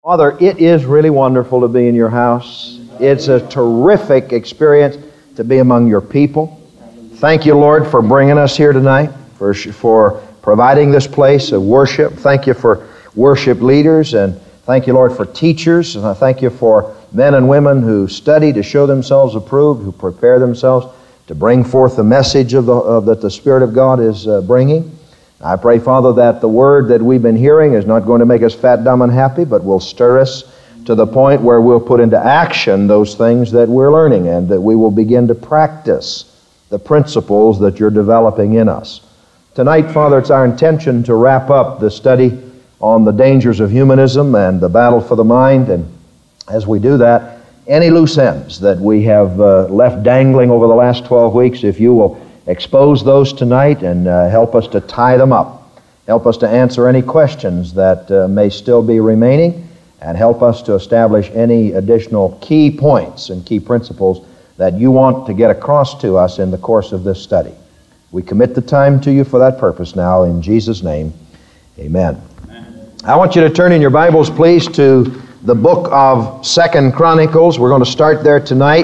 Father, it is really wonderful to be in your house. It's a terrific experience to be among your people. Thank you, Lord, for bringing us here tonight, for providing this place of worship. Thank you for worship leaders, and thank you, Lord, for teachers. And I thank you for men and women who study to show themselves approved, who prepare themselves to bring forth the message that the Spirit of God is bringing. I pray, Father, that the word that we've been hearing is not going to make us fat, dumb, and happy, but will stir us to the point where we'll put into action those things that we're learning, and that we will begin to practice the principles that you're developing in us. Tonight, Father, it's our intention to wrap up the study on the dangers of humanism and the battle for the mind, and as we do that, any loose ends that we have left dangling over the last 12 weeks, if you will expose those tonight and help us to tie them up. Help us to answer any questions that may still be remaining, and help us to establish any additional key points and key principles that you want to get across to us in the course of this study. We commit the time to you for that purpose now, in Jesus' name, amen. I want you to turn in your Bibles, please, to the book of 2 Chronicles. We're going to start there tonight.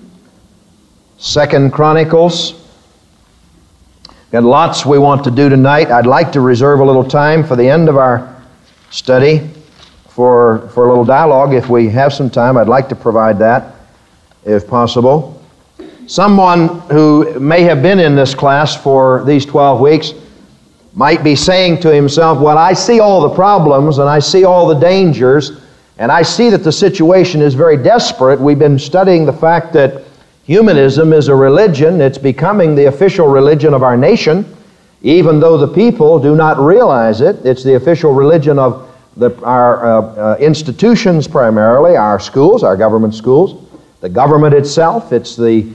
2 Chronicles. Got lots we want to do tonight. I'd like to reserve a little time for the end of our study for a little dialogue. If we have some time, I'd like to provide that, if possible. Someone who may have been in this class for these 12 weeks might be saying to himself, well, I see all the problems and I see all the dangers, and I see that the situation is very desperate. We've been studying the fact that humanism is a religion. It's becoming the official religion of our nation, even though the people do not realize it. It's the official religion of our institutions, primarily our schools, our government schools, the government itself. It's the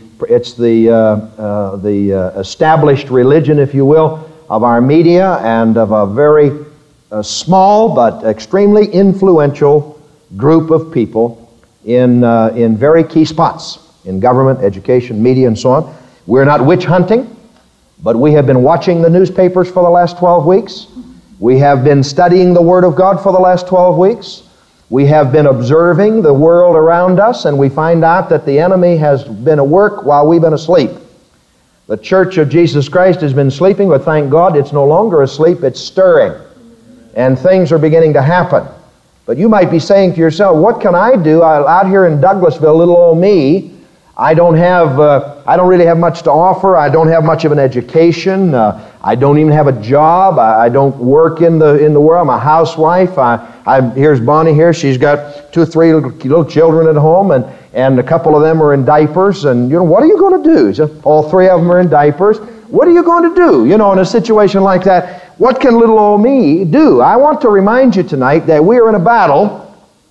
established religion, if you will, of our media and of a very small but extremely influential group of people in very key spots. In government, education, media, and so on. We're not witch hunting, but we have been watching the newspapers for the last 12 weeks. We have been studying the Word of God for the last 12 weeks. We have been observing the world around us, and we find out that the enemy has been at work while we've been asleep. The Church of Jesus Christ has been sleeping, but thank God it's no longer asleep, it's stirring. And things are beginning to happen. But you might be saying to yourself, what can I do out here in Douglasville, little old me? I don't really have much to offer. I don't have much of an education. I don't even have a job. I don't work in the world. I'm a housewife. Here's Bonnie here. She's got 2 or 3 little children at home, and a couple of them are in diapers. And what are you going to do? So all 3 of them are in diapers. What are you going to do? In a situation like that, what can little old me do? I want to remind you tonight that we are in a battle,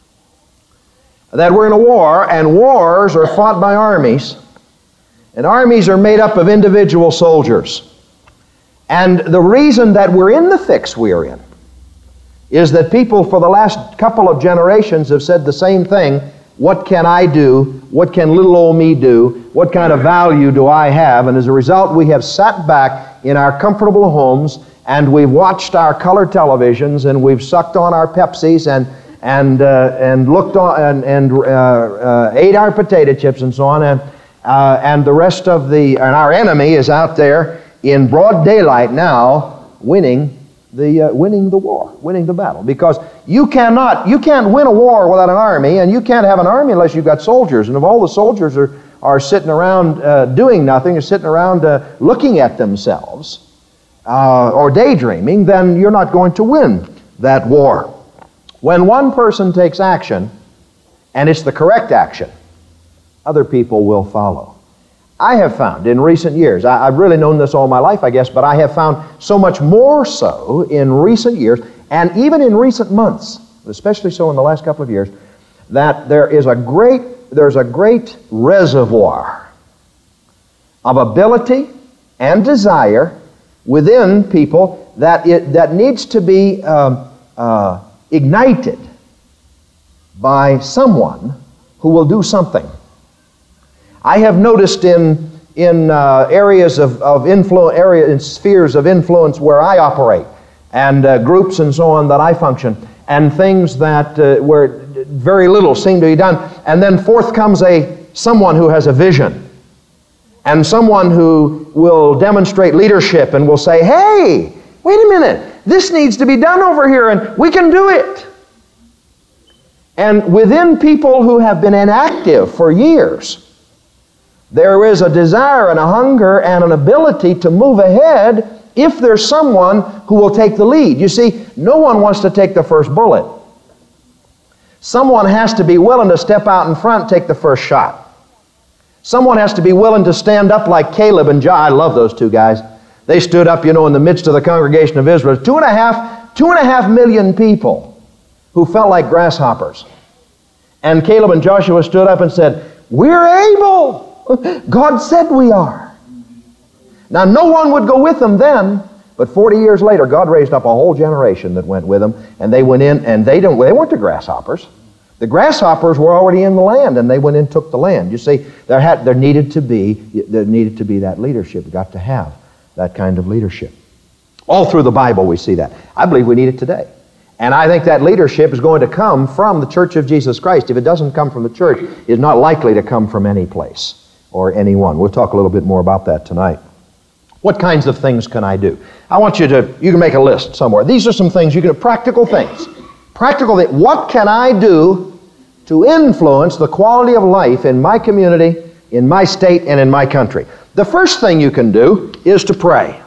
that we're in a war, and wars are fought by armies, and armies are made up of individual soldiers. And the reason that we're in the fix we're in is that people for the last couple of generations have said the same thing. What can I do? What can little old me do? What kind of value do I have? And as a result, we have sat back in our comfortable homes, and we've watched our color televisions, and we've sucked on our Pepsis, and looked on and ate our potato chips and so on, and the rest of and our enemy is out there in broad daylight now, winning the war, winning the battle. Because you can't win a war without an army, and you can't have an army unless you've got soldiers. And if all the soldiers are sitting around doing nothing, or sitting around looking at themselves or daydreaming, then you're not going to win that war. When one person takes action, and it's the correct action, other people will follow. I have found in recent years, I've really known this all my life, I guess, but I have found so much more so in recent years, and even in recent months, especially so in the last couple of years, that there's a great reservoir of ability and desire within people that needs to be ignited by someone who will do something. I have noticed in areas of influence, in spheres of influence where I operate, and groups and so on that I function, and things that where very little seemed to be done. And then forth comes someone who has a vision, and someone who will demonstrate leadership and will say, hey, wait a minute, this needs to be done over here, and we can do it. And within people who have been inactive for years, there is a desire and a hunger and an ability to move ahead if there's someone who will take the lead. You see, no one wants to take the first bullet. Someone has to be willing to step out in front, take the first shot. Someone has to be willing to stand up like Caleb and Joshua. I love those two guys. They stood up, in the midst of the congregation of Israel. 2.5 million people who felt like grasshoppers. And Caleb and Joshua stood up and said, we're able. God said we are. Now, no one would go with them then, but 40 years later, God raised up a whole generation that went with them, and they went in, and they weren't the grasshoppers. The grasshoppers were already in the land, and they went in and took the land. You see, there needed to be that leadership. You've got to have that kind of leadership. All through the Bible we see that. I believe we need it today. And I think that leadership is going to come from the Church of Jesus Christ. If it doesn't come from the church, it's not likely to come from any place or anyone. We'll talk a little bit more about that tonight. What kinds of things can I do? I want you can make a list somewhere. These are some things practical things. What can I do to influence the quality of life in my community, in my state, and in my country? The first thing you can do is to pray.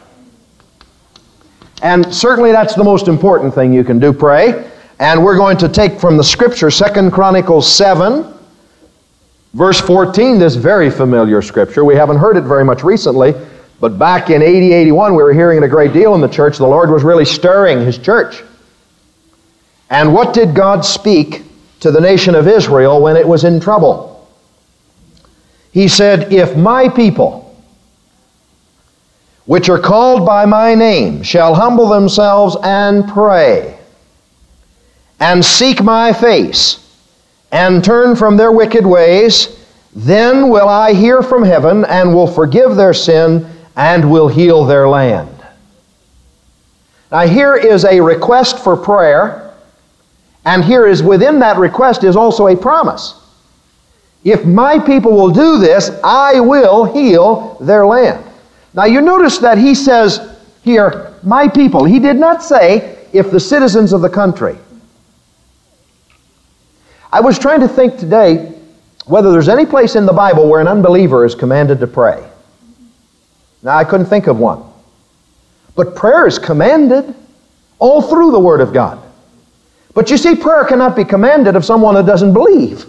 And certainly that's the most important thing you can do, pray. And we're going to take from the Scripture, 2 Chronicles 7, verse 14, this very familiar Scripture. We haven't heard it very much recently, but back in 80-81, we were hearing it a great deal in the church. The Lord was really stirring His church. And what did God speak to the nation of Israel when it was in trouble? He said, if my people, which are called by my name, shall humble themselves and pray, and seek my face, and turn from their wicked ways, then will I hear from heaven, and will forgive their sin, and will heal their land. Now here is a request for prayer, and here is within that request is also a promise. If my people will do this, I will heal their land. Now you notice that he says here, my people. He did not say, if the citizens of the country. I was trying to think today whether there's any place in the Bible where an unbeliever is commanded to pray. Now, I couldn't think of one. But prayer is commanded all through the Word of God. But you see, prayer cannot be commanded of someone who doesn't believe.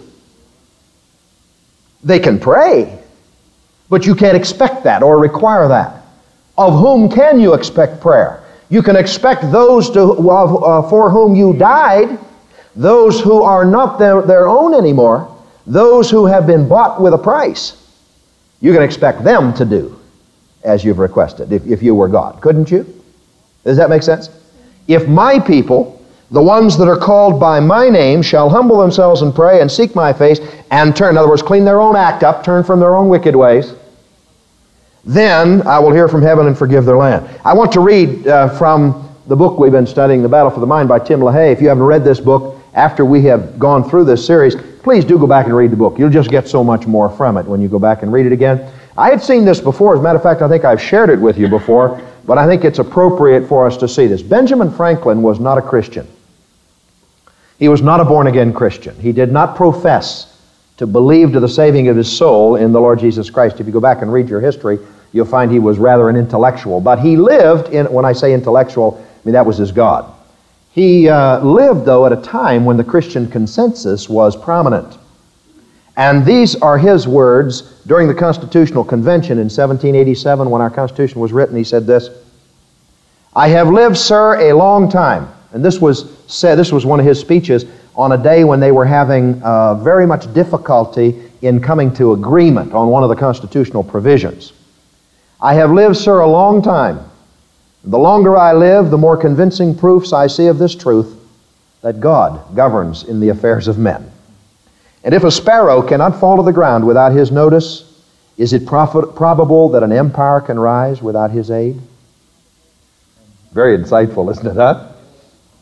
They can pray, but you can't expect that or require that. Of whom can you expect prayer? You can expect those for whom you died, those who are not their own anymore, those who have been bought with a price. You can expect them to do as you've requested, if you were God. Couldn't you? Does that make sense? If my people, the ones that are called by my name, shall humble themselves and pray and seek my face and turn, in other words, clean their own act up, turn from their own wicked ways, then I will hear from heaven and forgive their land. I want to read from the book we've been studying, The Battle for the Mind by Tim LaHaye. If you haven't read this book after we have gone through this series, please do go back and read the book. You'll just get so much more from it when you go back and read it again. I had seen this before. As a matter of fact, I think I've shared it with you before, but I think it's appropriate for us to see this. Benjamin Franklin was not a Christian. He was not a born-again Christian. He did not profess to believe to the saving of his soul in the Lord Jesus Christ. If you go back and read your history, you'll find he was rather an intellectual. But he lived in, when I say intellectual, I mean that was his God. He lived, though, at a time when the Christian consensus was prominent. And these are his words during the Constitutional Convention in 1787 when our Constitution was written. He said this, I have lived, sir, a long time. And this was one of his speeches on a day when they were having very much difficulty in coming to agreement on one of the constitutional provisions. I have lived, sir, a long time. The longer I live, the more convincing proofs I see of this truth, that God governs in the affairs of men. And if a sparrow cannot fall to the ground without His notice, is it probable that an empire can rise without His aid? Very insightful, isn't it, huh?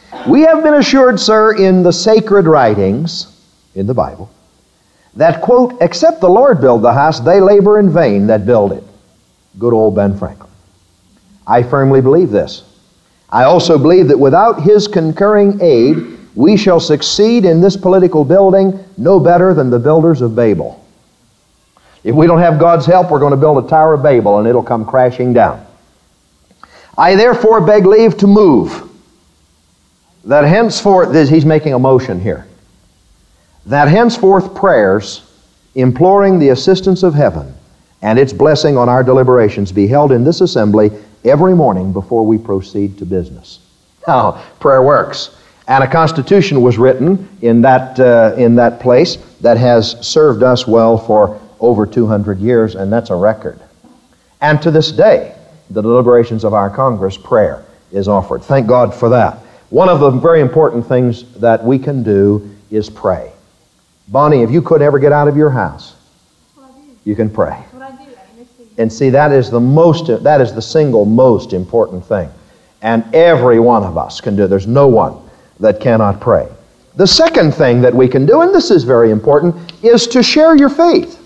We have been assured, sir, in the sacred writings, in the Bible, that, quote, except the Lord build the house, they labor in vain that build it. Good old Ben Franklin. I firmly believe this. I also believe that without his concurring aid, we shall succeed in this political building no better than the builders of Babel. If we don't have God's help, we're going to build a Tower of Babel and it'll come crashing down. I therefore beg leave to move that henceforth, he's making a motion here, that henceforth prayers imploring the assistance of heaven and its blessing on our deliberations be held in this assembly every morning before we proceed to business. Now, prayer works. And a constitution was written in that place that has served us well for over 200 years, and that's a record. And to this day, the deliberations of our Congress, prayer is offered. Thank God for that. One of the very important things that we can do is pray. Bonnie, if you could ever get out of your house, you can pray. And see, that is the single most important thing. And every one of us can do it. There's no one that cannot pray. The second thing that we can do, and this is very important, is to share your faith.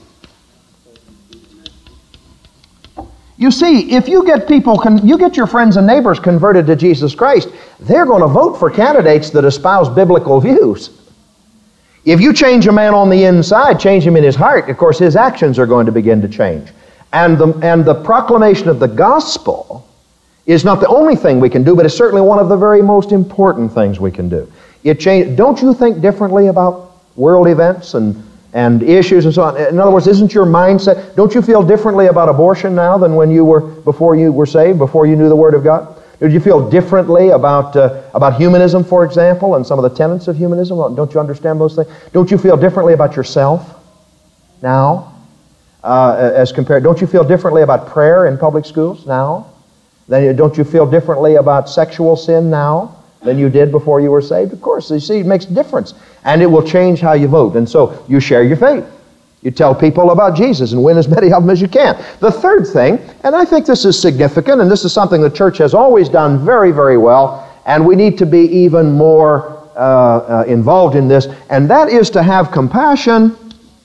You see, if you get you get your friends and neighbors converted to Jesus Christ, they're going to vote for candidates that espouse biblical views. If you change a man on the inside, change him in his heart, of course his actions are going to begin to change. And the proclamation of the gospel is not the only thing we can do, but it's certainly one of the very most important things we can do. Don't you think differently about world events and issues and so on? In other words, isn't your mindset, don't you feel differently about abortion now than before you were saved, before you knew the Word of God? Did you feel differently about humanism, for example, and some of the tenets of humanism? Don't you understand those things? Don't you feel differently about yourself now as compared? Don't you feel differently about prayer in public schools now? Then don't you feel differently about sexual sin now than you did before you were saved? Of course, you see, it makes a difference. And it will change how you vote. And so you share your faith. You tell people about Jesus and win as many of them as you can. The third thing, and I think this is significant, and this is something the church has always done very, very well, and we need to be even more involved in this, and that is to have compassion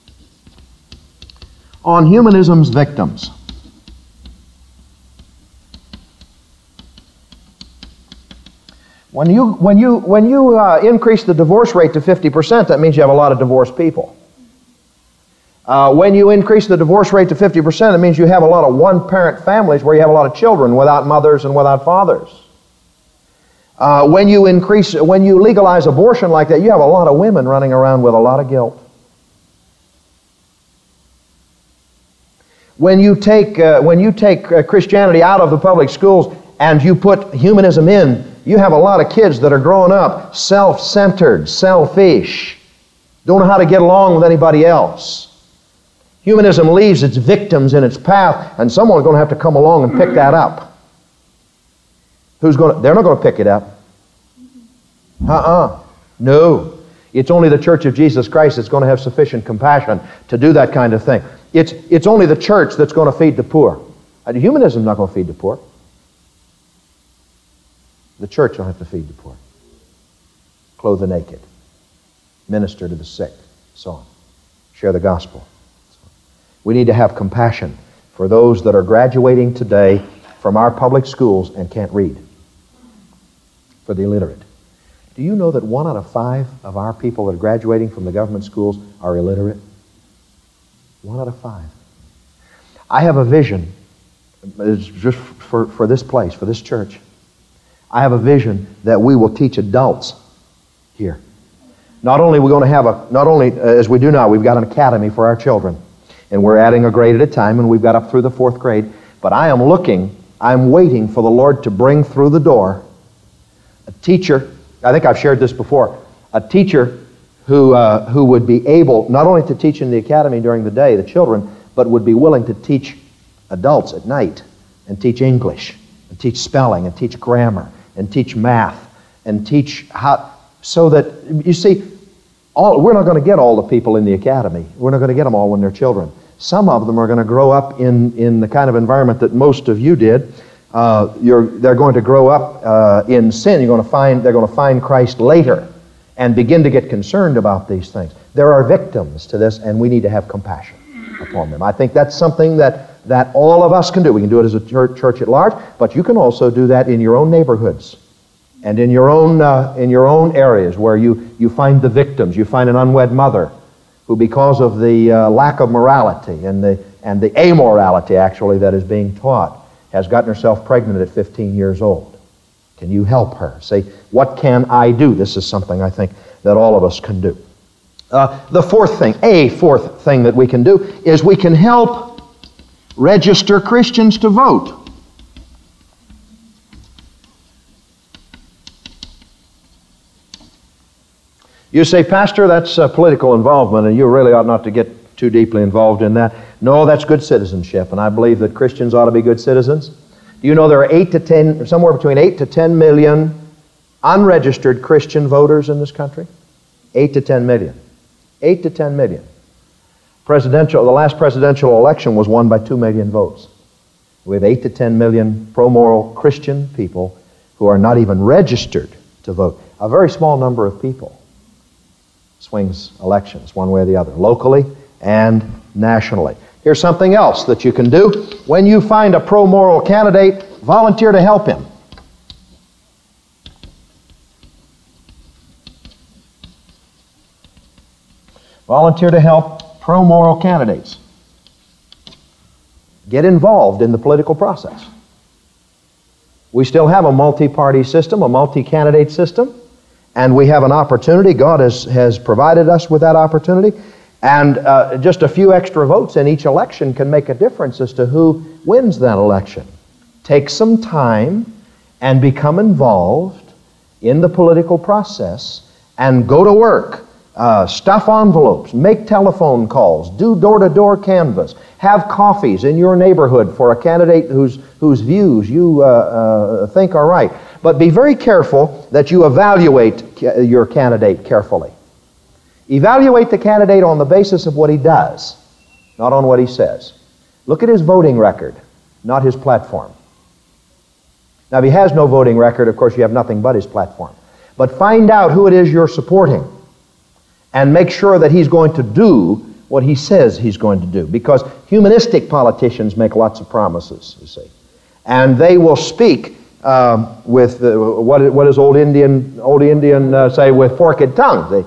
on humanism's victims. When you increase the divorce rate to 50%, that means you have a lot of divorced people. When you increase the divorce rate to 50%, it means you have a lot of one-parent families where you have a lot of children without mothers and without fathers. When you legalize abortion like that, you have a lot of women running around with a lot of guilt. When you take Christianity out of the public schools and you put humanism in, you have a lot of kids that are growing up self-centered, selfish, don't know how to get along with anybody else. Humanism leaves its victims in its path, and someone's going to have to come along and pick that up. They're not going to pick it up. No. It's only the Church of Jesus Christ that's going to have sufficient compassion to do that kind of thing. It's only the church that's going to feed the poor. Humanism's not going to feed the poor. The church will have to feed the poor, clothe the naked, minister to the sick, so on. Share the gospel. We need to have compassion for those that are graduating today from our public schools and can't read, for the illiterate. Do you know that 1 out of 5 of our people that are graduating from the government schools are illiterate? 1 out of 5. I have a vision, just for this place, for this church. I have a vision that we will teach adults here. Not only are we going to have as we do now, we've got an academy for our children, and we're adding a grade at a time, and we've got up through the 4th grade, but I'm waiting for the Lord to bring through the door a teacher. I think I've shared this before, a teacher who would be able not only to teach in the academy during the day, the children, but would be willing to teach adults at night, and teach English, and teach spelling, and teach grammar, and teach math, and teach how, so that, you see, we're not going to get all the people in the academy. We're not going to get them all when they're children. Some of them are going to grow up in the kind of environment that most of you did, they're going to grow up in sin. They're going to find Christ later and begin to get concerned about these things. There are victims to this, and we need to have compassion upon them. I think that's something that all of us can do. We can do it as a church at large, but you can also do that in your own neighborhoods and in your own areas where you find the victims. You find an unwed mother who, because of the lack of morality and the amorality, actually, that is being taught, has gotten herself pregnant at 15 years old. Can you help her? Say, what can I do? This is something I think that all of us can do. The fourth thing that we can do is we can help register Christians to vote. You say, Pastor, that's political involvement, and you really ought not to get too deeply involved in that. No, that's good citizenship, and I believe that Christians ought to be good citizens. Do you know there are somewhere between 8 to 10 million unregistered Christian voters in this country? 8 to 10 million. 8 to 10 million. The last presidential election was won by 2 million votes. We have 8 to 10 million pro-moral Christian people who are not even registered to vote. A very small number of people swings elections one way or the other, locally and nationally. Here's something else that you can do. When you find a pro-moral candidate, volunteer to help him. Volunteer to help pro-moral candidates. Get involved in the political process. We still have a multi-party system, a multi-candidate system, and we have an opportunity. God has provided us with that opportunity. And just a few extra votes in each election can make a difference as to who wins that election. Take some time and become involved in the political process and go to work. Stuff envelopes, make telephone calls, do door-to-door canvass, have coffees in your neighborhood for a candidate whose views you think are right. But be very careful that you evaluate your candidate carefully. Evaluate the candidate on the basis of what he does, not on what he says. Look at his voting record, not his platform. Now, if he has no voting record, of course, you have nothing but his platform. But find out who it is you're supporting and make sure that he's going to do what he says he's going to do. Because humanistic politicians make lots of promises, you see. And they will speak with, what does old Indian say, with forked tongues.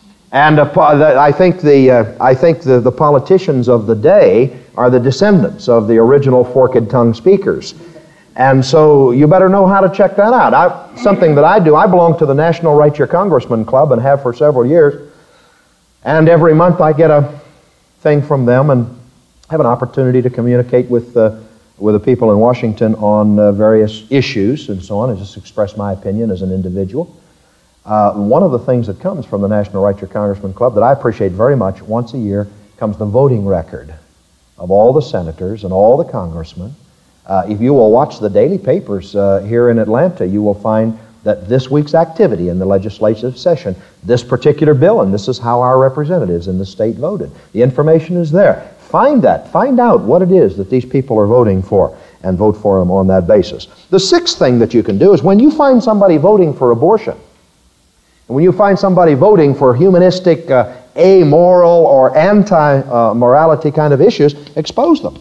I think the politicians of the day are the descendants of the original forked tongue speakers. And so you better know how to check that out. Something that I do, I belong to the National Write Your Congressman Club and have for several years. And every month I get a thing from them and have an opportunity to communicate with the people in Washington on various issues and so on, and just express my opinion as an individual. One of the things that comes from the National Write Your Congressman Club that I appreciate very much, once a year, comes the voting record of all the senators and all the congressmen. If you will watch the daily papers here in Atlanta, you will find that this week's activity in the legislative session, this particular bill, and this is how our representatives in the state voted. The information is there. Find that. Find out what it is that these people are voting for and vote for them on that basis. The sixth thing that you can do is when you find somebody voting for abortion, and when you find somebody voting for humanistic, amoral, or anti-morality kind of issues, expose them.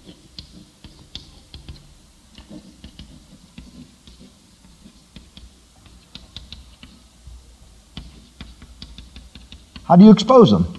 How do you expose them?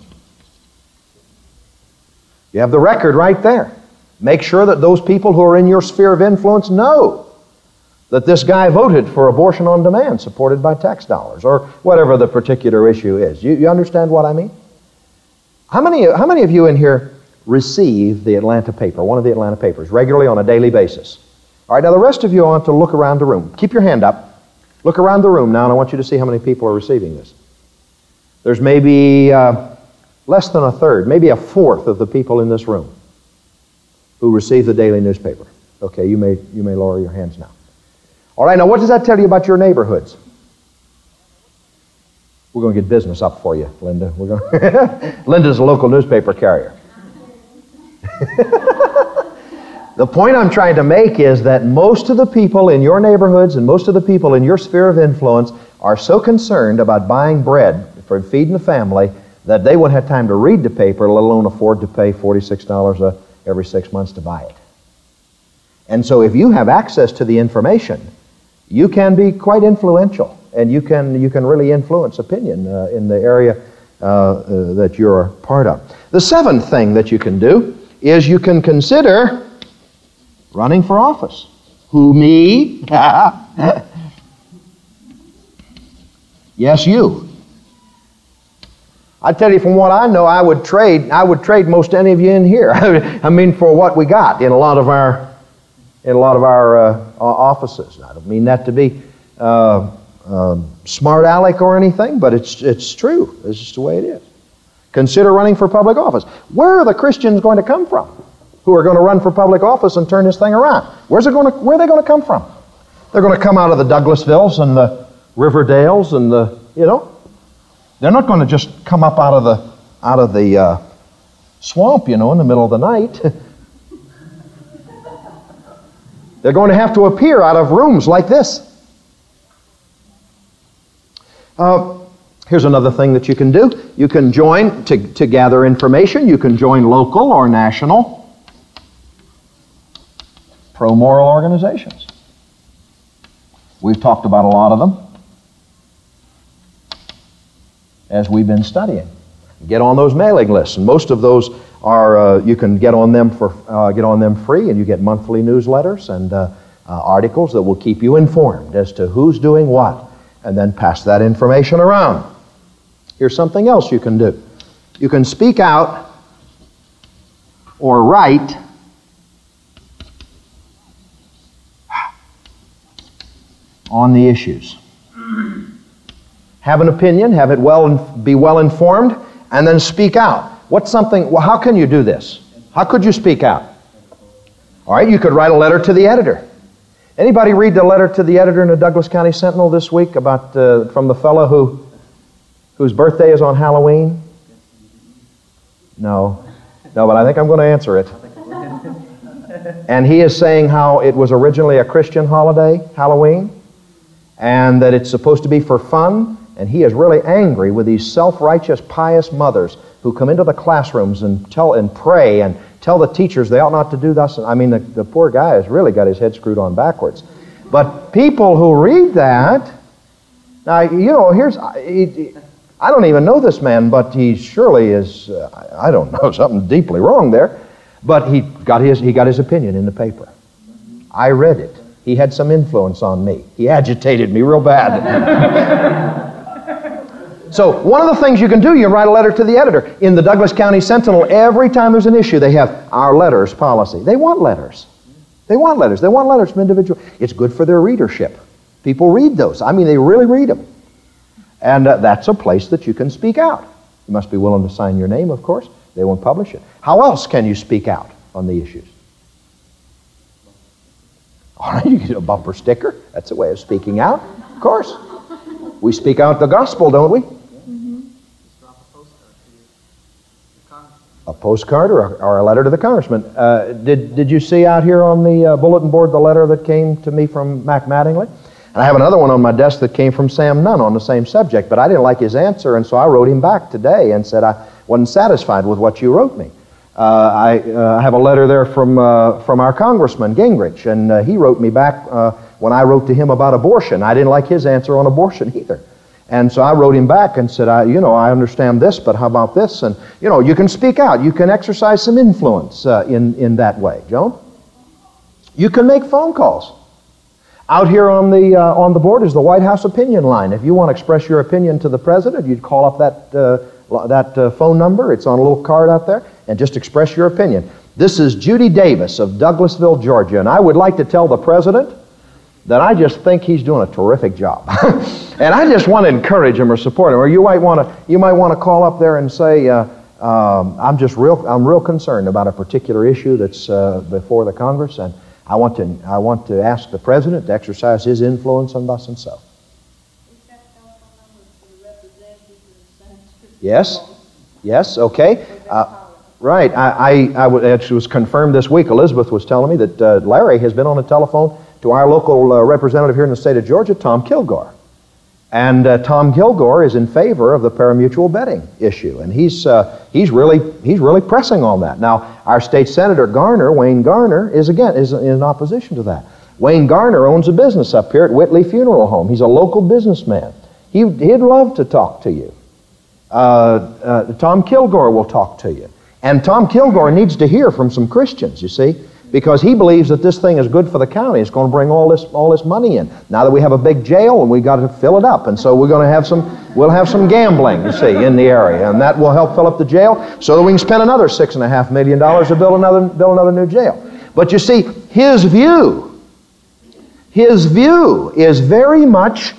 You have the record right there. Make sure that those people who are in your sphere of influence know that this guy voted for abortion on demand, supported by tax dollars, or whatever the particular issue is. You understand what I mean? How many of you in here receive the Atlanta paper, one of the Atlanta papers, regularly on a daily basis? All right, now the rest of you want to look around the room. Keep your hand up. Look around the room now, and I want you to see how many people are receiving this. There's maybe less than a third, maybe a fourth of the people in this room who receive the daily newspaper. Okay, you may lower your hands now. All right, now what does that tell you about your neighborhoods? We're going to get business up for you, Linda. Linda's a local newspaper carrier. The point I'm trying to make is that most of the people in your neighborhoods and most of the people in your sphere of influence are so concerned about buying bread for feeding the family that they wouldn't have time to read the paper, let alone afford to pay $46 every 6 months to buy it. And so if you have access to the information, you can be quite influential, and you can really influence opinion in the area that you're part of. The seventh thing that you can do is you can consider running for office. Who, me? Yes, you. I tell you, from what I know, I would trade most any of you in here. I mean, for what we got in a lot of our offices. I don't mean that to be smart aleck or anything, but it's true. It's just the way it is. Consider running for public office. Where are the Christians going to come from who are going to run for public office and turn this thing around? Where are they going to come from? They're going to come out of the Douglasvilles and the Riverdales and they're not going to just come up out of the swamp, in the middle of the night. They're going to have to appear out of rooms like this. Here's another thing that you can do. You can join to gather information. You can join local or national pro-moral organizations. We've talked about a lot of them as we've been studying. Get on those mailing lists, and most of those are you can get on them free, and you get monthly newsletters and articles that will keep you informed as to who's doing what, and then pass that information around. Here's something else you can do. You can speak out or write on the issues. Have an opinion, have it be well informed, and then speak out. How can you do this? How could you speak out? All right, you could write a letter to the editor. Anybody read the letter to the editor in the Douglas County Sentinel this week about from the fellow whose birthday is on Halloween? No, but I think I'm going to answer it. And he is saying how it was originally a Christian holiday, Halloween, and that it's supposed to be for fun. And he is really angry with these self-righteous, pious mothers who come into the classrooms and pray and tell the teachers they ought not to do thus. I mean, the poor guy has really got his head screwed on backwards. But people who read that, now, I don't even know this man, but he surely is, I don't know, something deeply wrong there. But he got his opinion in the paper. I read it. He had some influence on me. He agitated me real bad. So one of the things you can do, you write a letter to the editor. In the Douglas County Sentinel, every time there's an issue, they have our letters policy. They want letters. They want letters. They want letters from individuals. It's good for their readership. People read those. I mean, they really read them. And that's a place that you can speak out. You must be willing to sign your name, of course. They won't publish it. How else can you speak out on the issues? All right, you can do a bumper sticker. That's a way of speaking out, of course. We speak out the gospel, don't we? A postcard or a letter to the congressman. Did you see out here on the bulletin board the letter that came to me from Mac Mattingly? And I have another one on my desk that came from Sam Nunn on the same subject, but I didn't like his answer, and so I wrote him back today and said I wasn't satisfied with what you wrote me. I have a letter there from our Congressman Gingrich, and he wrote me back when I wrote to him about abortion. I didn't like his answer on abortion either. And so I wrote him back and said, I understand this, but how about this? And, you can speak out. You can exercise some influence in that way. Joan? You can make phone calls. Out here on the board is the White House opinion line. If you want to express your opinion to the president, you'd call up that phone number. It's on a little card out there, and just express your opinion. This is Judy Davis of Douglasville, Georgia, and I would like to tell the president that I just think he's doing a terrific job. And I just want to encourage him or support him. Or you might want to call up there and say, I'm real concerned about a particular issue that's before the Congress, and I want to ask the president to exercise his influence on thus and so. Yes, okay. Right. It was confirmed this week. Elizabeth was telling me that Larry has been on the telephone to our local representative here in the state of Georgia, Tom Kilgore. And Tom Kilgore is in favor of the parimutuel betting issue, and he's really pressing on that. Now, our state senator Garner, Wayne Garner, is in opposition to that. Wayne Garner owns a business up here at Whitley Funeral Home. He's a local businessman. He'd love to talk to you. Tom Kilgore will talk to you, and Tom Kilgore needs to hear from some Christians. You see. Because he believes that this thing is good for the county. It's going to bring all this money in. Now that we have a big jail, and we've got to fill it up, and so we'll have some gambling, you see, in the area, and that will help fill up the jail, so that we can spend another $6.5 million to build another new jail. But you see, his view is very much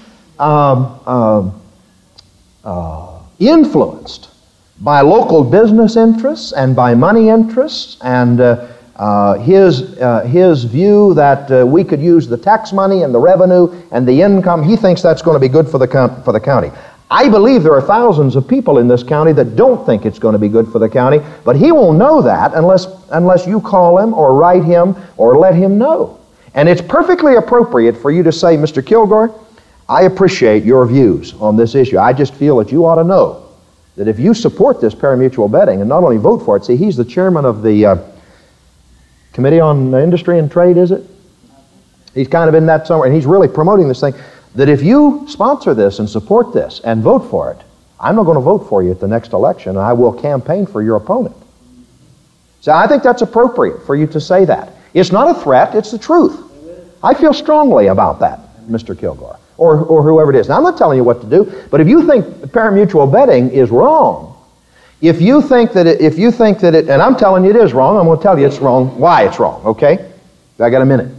influenced by local business interests and by money interests, and his view that we could use the tax money and the revenue and the income. He thinks that's going to be good for the county. I believe there are thousands of people in this county that don't think it's going to be good for the county, but he won't know that unless you call him or write him or let him know. And it's perfectly appropriate for you to say, Mr. Kilgore, I appreciate your views on this issue. I just feel that you ought to know that if you support this parimutuel betting and not only vote for it, see, he's the chairman of the Committee on Industry and Trade, is it? He's kind of in that somewhere, and he's really promoting this thing, that if you sponsor this and support this and vote for it, I'm not going to vote for you at the next election, and I will campaign for your opponent. So I think that's appropriate for you to say that. It's not a threat, it's the truth. I feel strongly about that, Mr. Kilgore, or whoever it is. Now, I'm not telling you what to do, but if you think parimutuel betting is wrong, if you think that it, and I'm telling you it is wrong, I'm going to tell you it's wrong, why it's wrong, okay? I got a minute.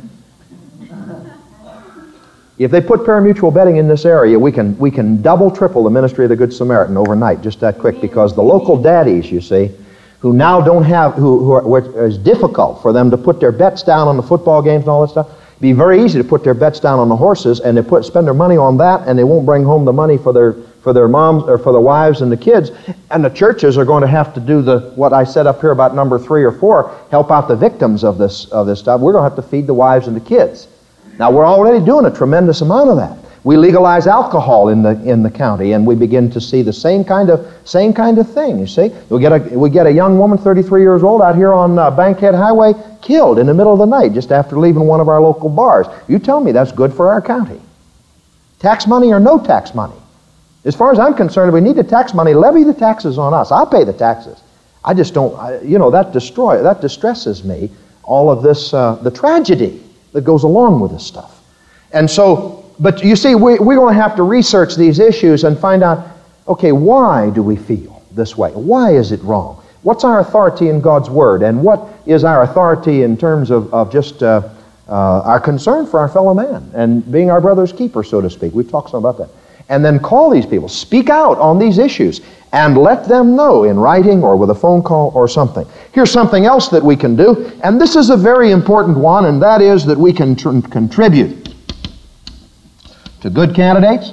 If they put parimutuel betting in this area, we can double, triple the ministry of the Good Samaritan overnight, just that quick, because the local daddies, you see, who now don't have, it's difficult for them to put their bets down on the football games and all that stuff. It'd be very easy to put their bets down on the horses, and they spend their money on that, and they won't bring home the money for their moms or for their wives and the kids. And the churches are going to have to do what I said up here about number 3 or 4, help out the victims of this stuff. We're going to have to feed the wives and the kids. Now, we're already doing a tremendous amount of that. We legalize alcohol in the county, and we begin to see the same kind of thing. You see, we get a young woman, 33 years old, out here on Bankhead Highway, killed in the middle of the night just after leaving one of our local bars. You tell me that's good for our county? Tax money or no tax money? As far as I'm concerned, if we need the tax money, levy the taxes on us. I'll pay the taxes. I just don't. That distresses me. All of this, the tragedy that goes along with this stuff, and so. But you see, we're going to have to research these issues and find out, okay, why do we feel this way? Why is it wrong? What's our authority in God's Word? And what is our authority in terms of just our concern for our fellow man and being our brother's keeper, so to speak? We've talked some about that. And then call these people, speak out on these issues, and let them know in writing or with a phone call or something. Here's something else that we can do, and this is a very important one, and that is that we can contribute to good candidates,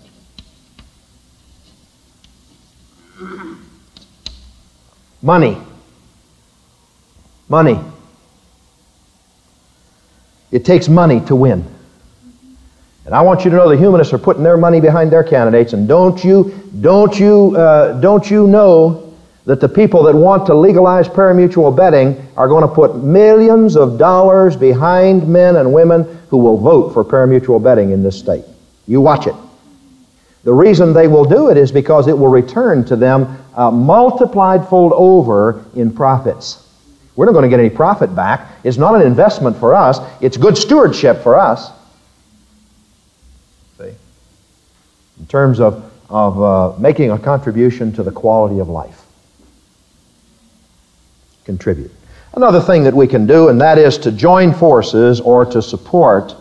money. It takes money to win. And I want you to know the humanists are putting their money behind their candidates, and don't you know that the people that want to legalize parimutuel betting are going to put millions of dollars behind men and women who will vote for parimutuel betting in this state? You watch it. The reason they will do it is because it will return to them multiplied fold over in profits. We're not going to get any profit back. It's not an investment for us. It's good stewardship for us. See? In terms of making a contribution to the quality of life. Contribute. Another thing that we can do, and that is to join forces or to support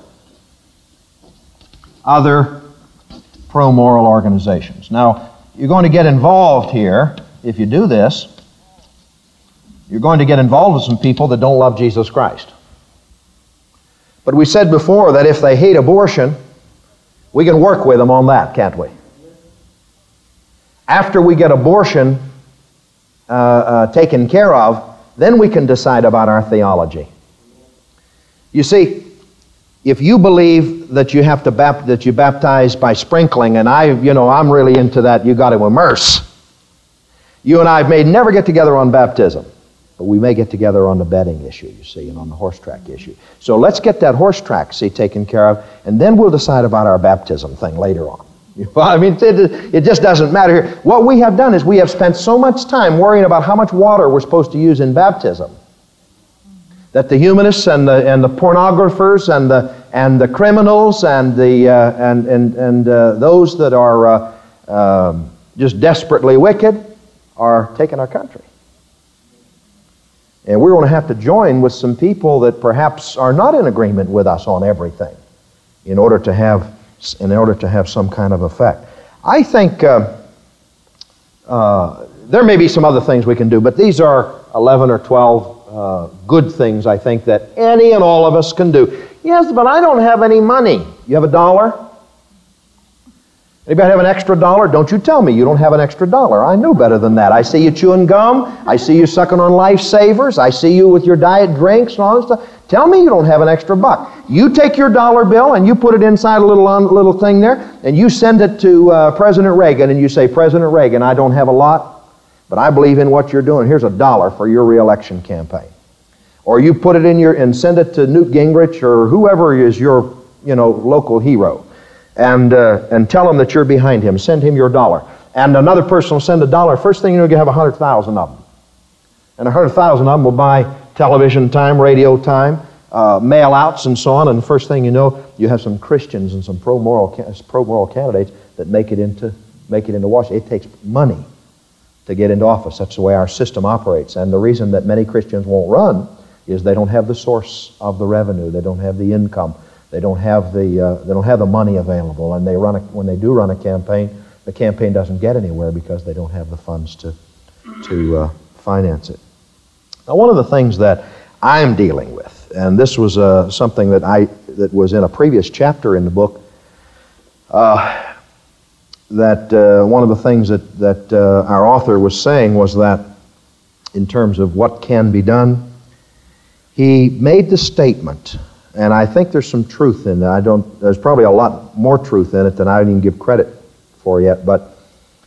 other pro-moral organizations. Now, you're going to get involved here, if you do this, you're going to get involved with some people that don't love Jesus Christ. But we said before that if they hate abortion, we can work with them on that, can't we? After we get abortion taken care of, then we can decide about our theology. You see, if you believe that you have to that you baptize by sprinkling, and I'm really into that, you got to immerse. You and I may never get together on baptism, but we may get together on the betting issue, you see, and on the horse track issue. So let's get that horse track, taken care of, and then we'll decide about our baptism thing later on. I mean, it just doesn't matter here. What we have done is we have spent so much time worrying about how much water we're supposed to use in baptism that the humanists and the pornographers and the criminals and those that are just desperately wicked are taking our country. And we're going to have to join with some people that perhaps are not in agreement with us on everything in order to have some kind of effect. I think there may be some other things we can do, but these are 11 or 12 good things, I think, that any and all of us can do. Yes, but I don't have any money. You have $1? Anybody have an extra $1? Don't you tell me you don't have an extra $1. I know better than that. I see you chewing gum. I see you sucking on lifesavers. I see you with your diet drinks and all this stuff. Tell me you don't have an extra $1. You take your dollar bill and you put it inside a little thing there, and you send it to President Reagan, and you say, President Reagan, I don't have a lot, but I believe in what you're doing. Here's $1 for your re-election campaign. Or you put it in and send it to Newt Gingrich or whoever is your local hero, and tell him that you're behind him. Send him your $1. And another person will send $1. First thing you know, you have 100,000 of them. And 100,000 of them will buy television time, radio time, mail-outs and so on, and the first thing you know, you have some Christians and some pro-moral candidates that make it into Washington. It takes money to get into office. That's the way our system operates. And the reason that many Christians won't run is they don't have the source of the revenue. They don't have the income. They don't have the money available. And when they do run a campaign, the campaign doesn't get anywhere because they don't have the funds to finance it. Now, one of the things that I'm dealing with, and this was something that was in a previous chapter in the book, that one of the things that our author was saying was that in terms of what can be done, he made the statement, and I think there's some truth in it. There's probably a lot more truth in it than I didn't give credit for yet, but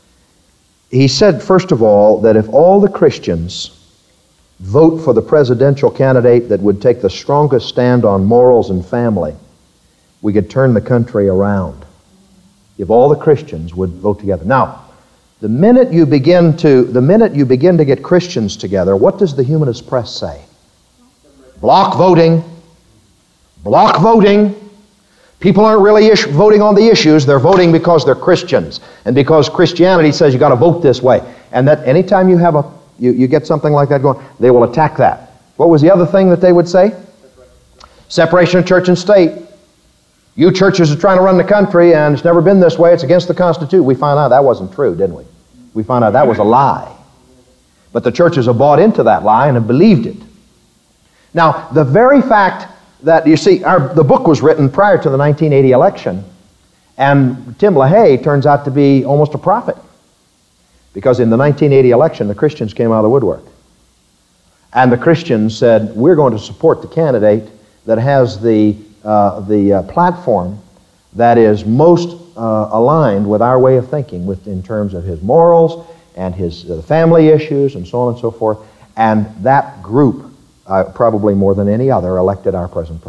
he said, first of all, that if all the Christians vote for the presidential candidate that would take the strongest stand on morals and family, we could turn the country around. If all the Christians would vote together. Now, the minute you begin to get Christians together, what does the humanist press say? Block voting. Block voting. People aren't really voting on the issues. They're voting because they're Christians and because Christianity says you got to vote this way. And that anytime you have you get something like that going, they will attack that. What was the other thing that they would say? Separation of church and state. You churches are trying to run the country, and it's never been this way. It's against the Constitution. We found out that wasn't true, didn't we? We found out that was a lie. But the churches have bought into that lie and have believed it. Now, the very fact that, you see, the book was written prior to the 1980 election, and Tim LaHaye turns out to be almost a prophet. Because in the 1980 election, the Christians came out of the woodwork. And the Christians said, we're going to support the candidate that has the platform that is most aligned with our way of thinking in terms of his morals and his family issues and so on and so forth. And that group, probably more than any other, elected our present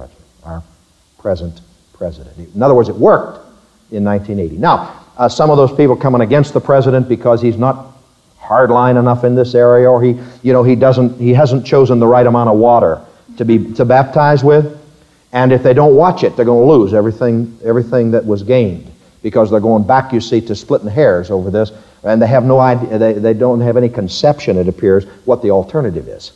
president. In other words, it worked in 1980. Now, some of those people coming against the president because he's not hardline enough in this area, or he hasn't chosen the right amount of water to baptize with, and if they don't watch it, they're going to lose everything that was gained, because they're going back, you see, to splitting hairs over this, and they have no idea, they don't have any conception, it appears, what the alternative is.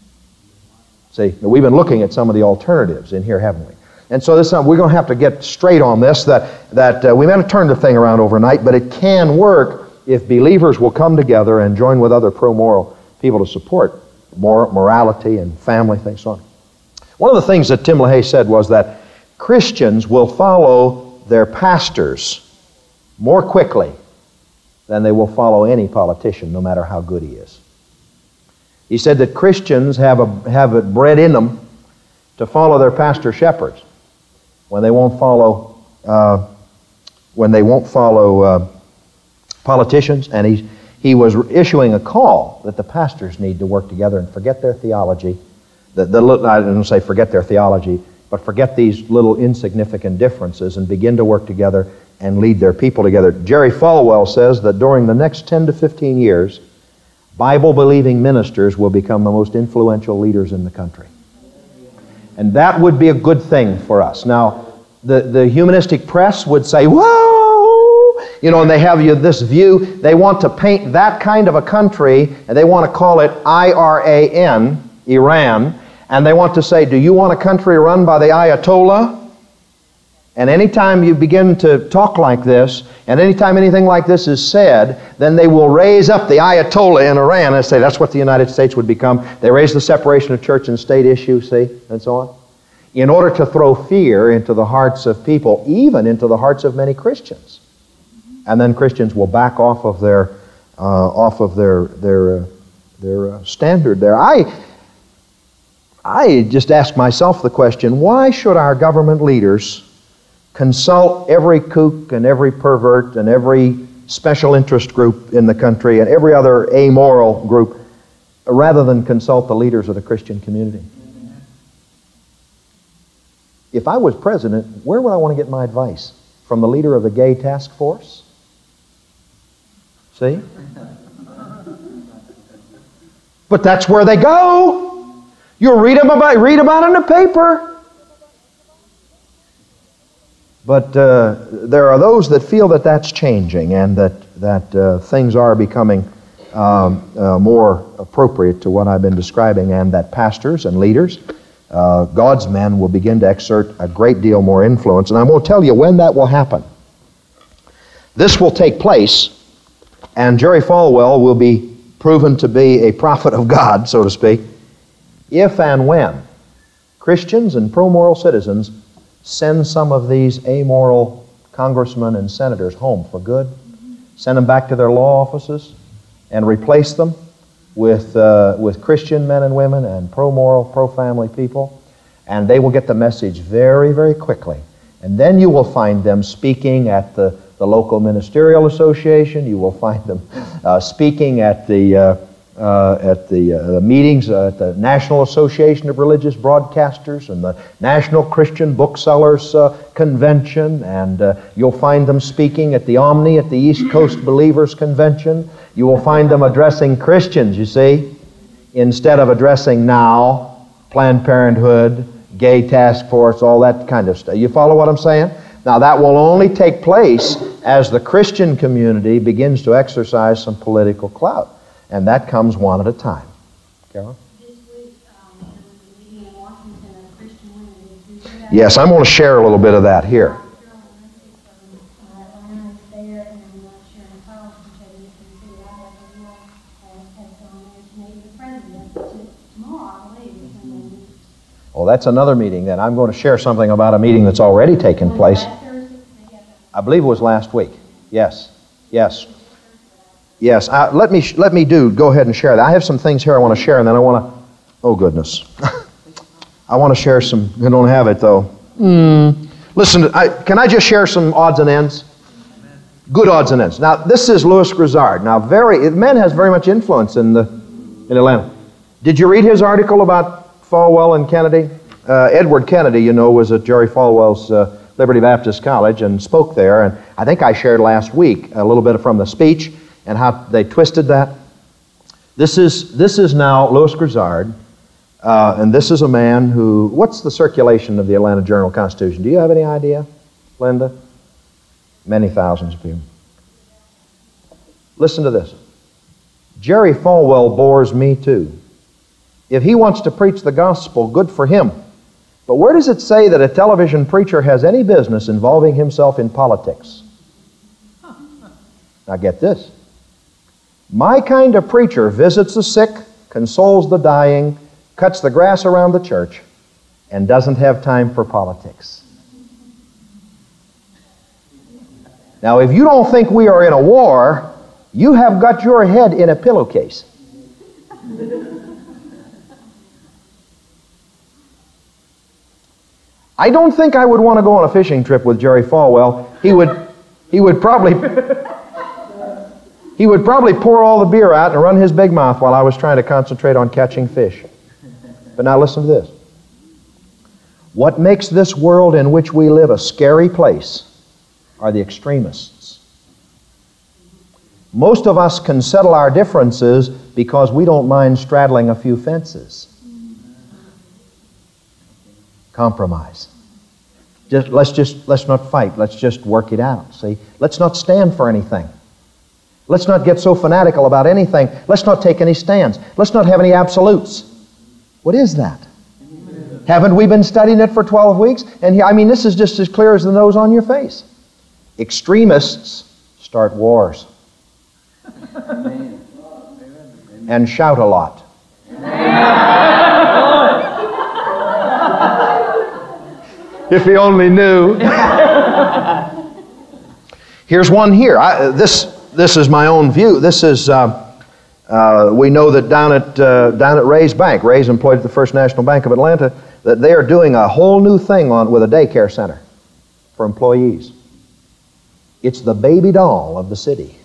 See, we've been looking at some of the alternatives in here, haven't we? And so this we're going to have to get straight on this, that we may not turn the thing around overnight, but it can work if believers will come together and join with other pro-moral people to support morality and family things, so on. One of the things that Tim LaHaye said was that Christians will follow their pastors more quickly than they will follow any politician, no matter how good he is. He said that Christians have it bred in them to follow their pastor shepherds when they won't follow politicians. And he was issuing a call that the pastors need to work together and forget their theology. I don't say forget their theology, but forget these little insignificant differences and begin to work together and lead their people together. Jerry Falwell says that during the next 10 to 15 years, Bible-believing ministers will become the most influential leaders in the country. And that would be a good thing for us. Now, the humanistic press would say, whoa! You know, and they have this view. They want to paint that kind of a country, and they want to call it Iran, Iran, and they want to say, do you want a country run by the Ayatollah? And anytime you begin to talk like this, and anytime anything like this is said, then they will raise up the Ayatollah in Iran and say that's what the United States would become. They raise the separation of church and state issue, see, and so on, in order to throw fear into the hearts of people, even into the hearts of many Christians. And then Christians will back off of their standard there. I just ask myself the question, why should our government leaders consult every kook and every pervert and every special interest group in the country and every other amoral group rather than consult the leaders of the Christian community? If I was president, where would I want to get my advice? From the leader of the gay task force? See? But that's where they go. You'll read about it in the paper. But there are those that feel that that's changing and that things are becoming more appropriate to what I've been describing, and that pastors and leaders, God's men, will begin to exert a great deal more influence. And I won't tell you when that will happen. This will take place, and Jerry Falwell will be proven to be a prophet of God, so to speak, if and when Christians and pro-moral citizens send some of these amoral congressmen and senators home for good, send them back to their law offices, and replace them with Christian men and women and pro-moral, pro-family people, and they will get the message very, very quickly. And then you will find them speaking at the local ministerial association. You will find them speaking at the meetings at the National Association of Religious Broadcasters and the National Christian Booksellers Convention, and you'll find them speaking at the Omni at the East Coast Believers Convention. You will find them addressing Christians, you see, instead of addressing NOW, Planned Parenthood, Gay Task Force, all that kind of stuff. You follow what I'm saying? Now, that will only take place as the Christian community begins to exercise some political clout. And that comes one at a time. Carol? This week, there was a meeting in Washington of Christian women. Did you hear that? Yes, I'm going to share a little bit of that here. Atlanta is there, and I'm not sure in college, which I didn't see that as well, has gone there to meet the president tomorrow, I believe, is when they meet. Oh, that's another meeting then. I'm going to share something about a meeting that's already taken place. I believe it was last week. Yes. Yes. Yes. Let me go ahead and share that. I have some things here I want to share, and then I want to, oh goodness. I want to share some, I don't have it though. Listen, can I just share some odds and ends? Good odds and ends. Now, this is Louis Grizzard. Now, man has very much influence in Atlanta. Did you read his article about Falwell and Kennedy? Edward Kennedy, you know, was at Jerry Falwell's Liberty Baptist College and spoke there, and I think I shared last week a little bit from the speech and how they twisted that. This is now Louis Grizzard, and this is a man who, what's the circulation of the Atlanta Journal-Constitution? Do you have any idea, Linda? Many thousands of people. Listen to this. Jerry Falwell bores me too. If he wants to preach the gospel, good for him. But where does it say that a television preacher has any business involving himself in politics? Now get this. My kind of preacher visits the sick, consoles the dying, cuts the grass around the church, and doesn't have time for politics. Now, if you don't think we are in a war, you have got your head in a pillowcase. I don't think I would want to go on a fishing trip with Jerry Falwell. He would probably pour all the beer out and run his big mouth while I was trying to concentrate on catching fish. But now listen to this. What makes this world in which we live a scary place are the extremists. Most of us can settle our differences because we don't mind straddling a few fences. Compromise. Let's not fight. Let's just work it out. See? Let's not stand for anything. Let's not get so fanatical about anything. Let's not take any stands. Let's not have any absolutes. What is that? Haven't we been studying it for 12 weeks? And this is just as clear as the nose on your face. Extremists start wars. And shout a lot. If he only knew. Here's one here. This is my own view. This is, we know that down at Ray's Bank, Ray's employed at the First National Bank of Atlanta, that they are doing a whole new thing with a daycare center for employees. It's the baby doll of the city.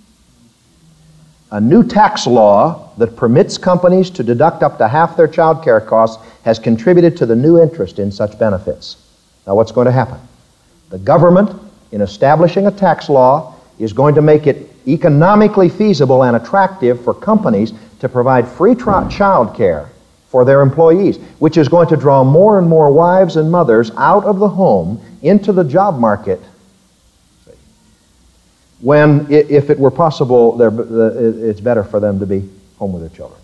A new tax law that permits companies to deduct up to half their child care costs has contributed to the new interest in such benefits. Now what's going to happen? The government, in establishing a tax law, is going to make it economically feasible and attractive for companies to provide free child care for their employees, which is going to draw more and more wives and mothers out of the home into the job market. When, if it were possible, it's better for them to be home with their children.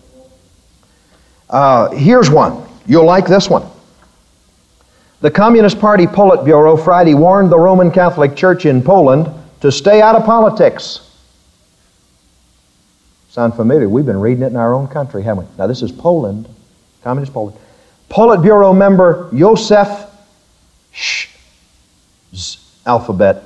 Here's one. You'll like this one. The Communist Party Politburo Friday warned the Roman Catholic Church in Poland to stay out of politics. Sound familiar? We've been reading it in our own country, haven't we? Now this is Poland, Communist Poland. Politburo member Józef alphabet,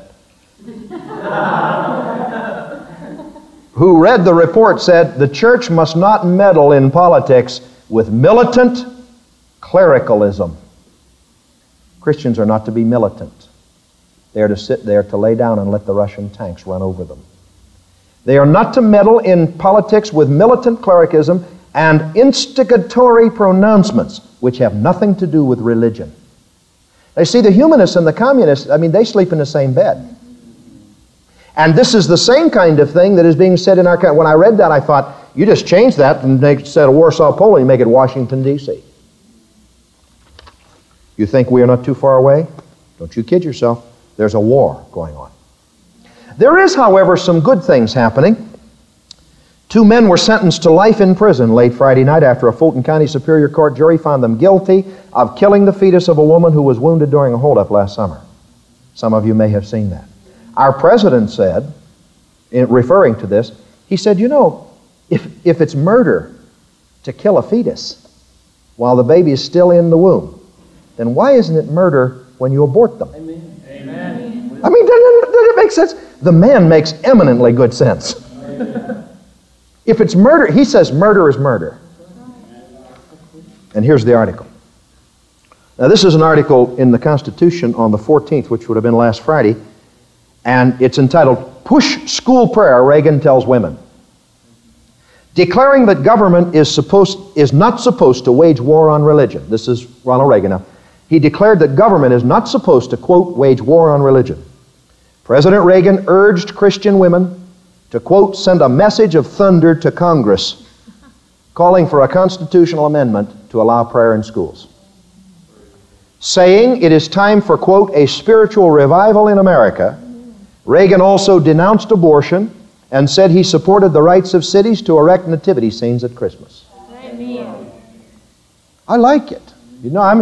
who read the report, said the church must not meddle in politics with militant clericalism. Christians are not to be militant. They are to sit there to lay down and let the Russian tanks run over them. They are not to meddle in politics with militant clericism and instigatory pronouncements which have nothing to do with religion. They see the humanists and the communists, they sleep in the same bed. And this is the same kind of thing that is being said in our country. When I read that, I thought, you just change that and instead of Warsaw, Poland, you make it Washington, D.C. You think we are not too far away? Don't you kid yourself. There's a war going on. There is, however, some good things happening. 2 men were sentenced to life in prison late Friday night after a Fulton County Superior Court jury found them guilty of killing the fetus of a woman who was wounded during a holdup last summer. Some of you may have seen that. Our president said, in referring to this, he said, if it's murder to kill a fetus while the baby is still in the womb, then why isn't it murder when you abort them? Amen. Amen. Doesn't it make sense? The man makes eminently good sense. If it's murder, he says murder is murder. And here's the article. Now this is an article in the Constitution on the 14th, which would have been last Friday, and it's entitled, Push School Prayer, Reagan Tells Women. Declaring that government is not supposed to wage war on religion. This is Ronald Reagan now. He declared that government is not supposed to, quote, wage war on religion. President Reagan urged Christian women to, quote, send a message of thunder to Congress, calling for a constitutional amendment to allow prayer in schools. Saying it is time for, quote, a spiritual revival in America, Reagan also denounced abortion and said he supported the rights of cities to erect nativity scenes at Christmas. Amen. I like it. I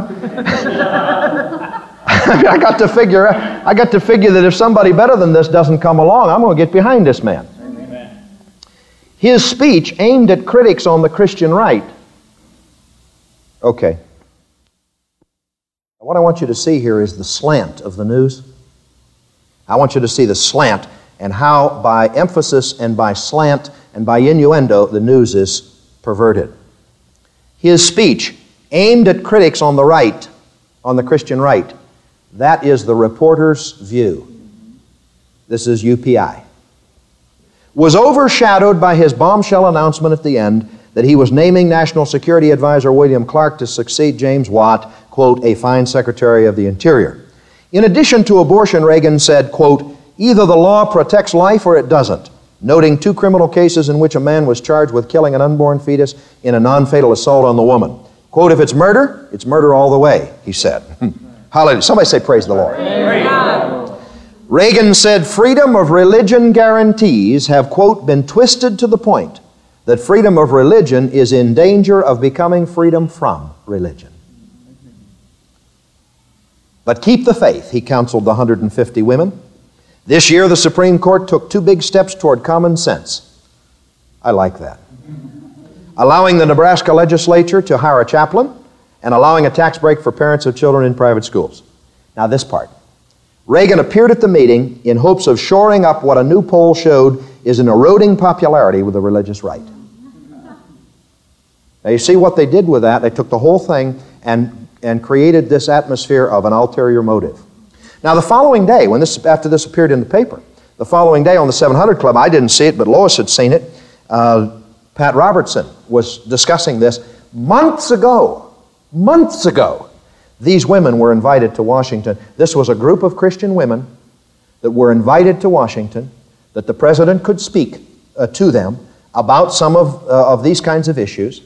got to figure that if somebody better than this doesn't come along, I'm going to get behind this man. Amen. His speech aimed at critics on the Christian right. Okay. What I want you to see here is the slant of the news. I want you to see the slant and how by emphasis and by slant and by innuendo the news is perverted. His speech aimed at critics on the right on the Christian right. That is the reporter's view. This is UPI. Was overshadowed by his bombshell announcement at the end that he was naming National Security Advisor William Clark to succeed James Watt, quote, a fine Secretary of the Interior. In addition to abortion, Reagan said, quote, either the law protects life or it doesn't, noting 2 criminal cases in which a man was charged with killing an unborn fetus in a non-fatal assault on the woman. Quote, if it's murder all the way, he said. Hallelujah. Somebody say praise the Lord. Reagan said freedom of religion guarantees have, quote, been twisted to the point that freedom of religion is in danger of becoming freedom from religion. But keep the faith, he counseled the 150 women. This year, the Supreme Court took 2 big steps toward common sense. I like that. Allowing the Nebraska legislature to hire a chaplain and allowing a tax break for parents of children in private schools. Now this part. Reagan appeared at the meeting in hopes of shoring up what a new poll showed is an eroding popularity with the religious right. Now you see what they did with that? They took the whole thing and created this atmosphere of an ulterior motive. Now the following day, after this appeared in the paper, the following day on the 700 Club, I didn't see it, but Lois had seen it, Pat Robertson was discussing this months ago. Months ago, these women were invited to Washington. This was a group of Christian women that were invited to Washington, that the president could speak to them about some of these kinds of issues.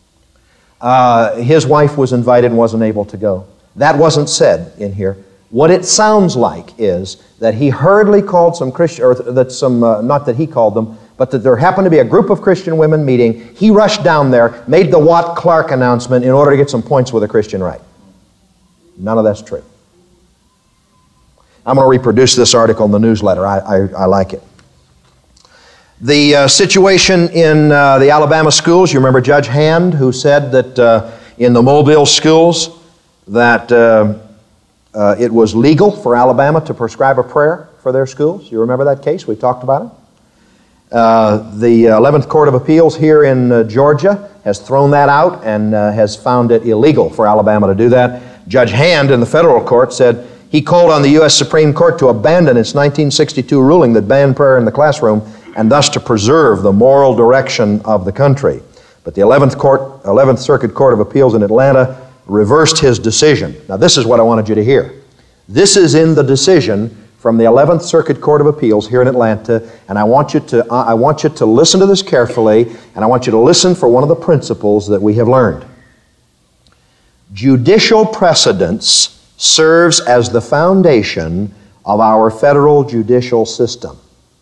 His wife was invited and wasn't able to go. That wasn't said in here. What it sounds like is that he hurriedly called some Christian, or that some, not that he called them, but that there happened to be a group of Christian women meeting. He rushed down there, made the Watt-Clark announcement in order to get some points with the Christian right. None of that's true. I'm going to reproduce this article in the newsletter. I like it. The situation in the Alabama schools, you remember Judge Hand, who said that in the Mobile schools that it was legal for Alabama to prescribe a prayer for their schools. You remember that case? We talked about it. The 11th Court of Appeals here in Georgia has thrown that out and has found it illegal for Alabama to do that. Judge Hand in the federal court said he called on the U.S. Supreme Court to abandon its 1962 ruling that banned prayer in the classroom and thus to preserve the moral direction of the country. But the 11th Circuit Court of Appeals in Atlanta reversed his decision. Now this is what I wanted you to hear. This is in the decision from the 11th Circuit Court of Appeals here in Atlanta, and I want you to listen to this carefully, and I want you to listen for one of the principles that we have learned. Judicial precedence serves as the foundation of our federal judicial system.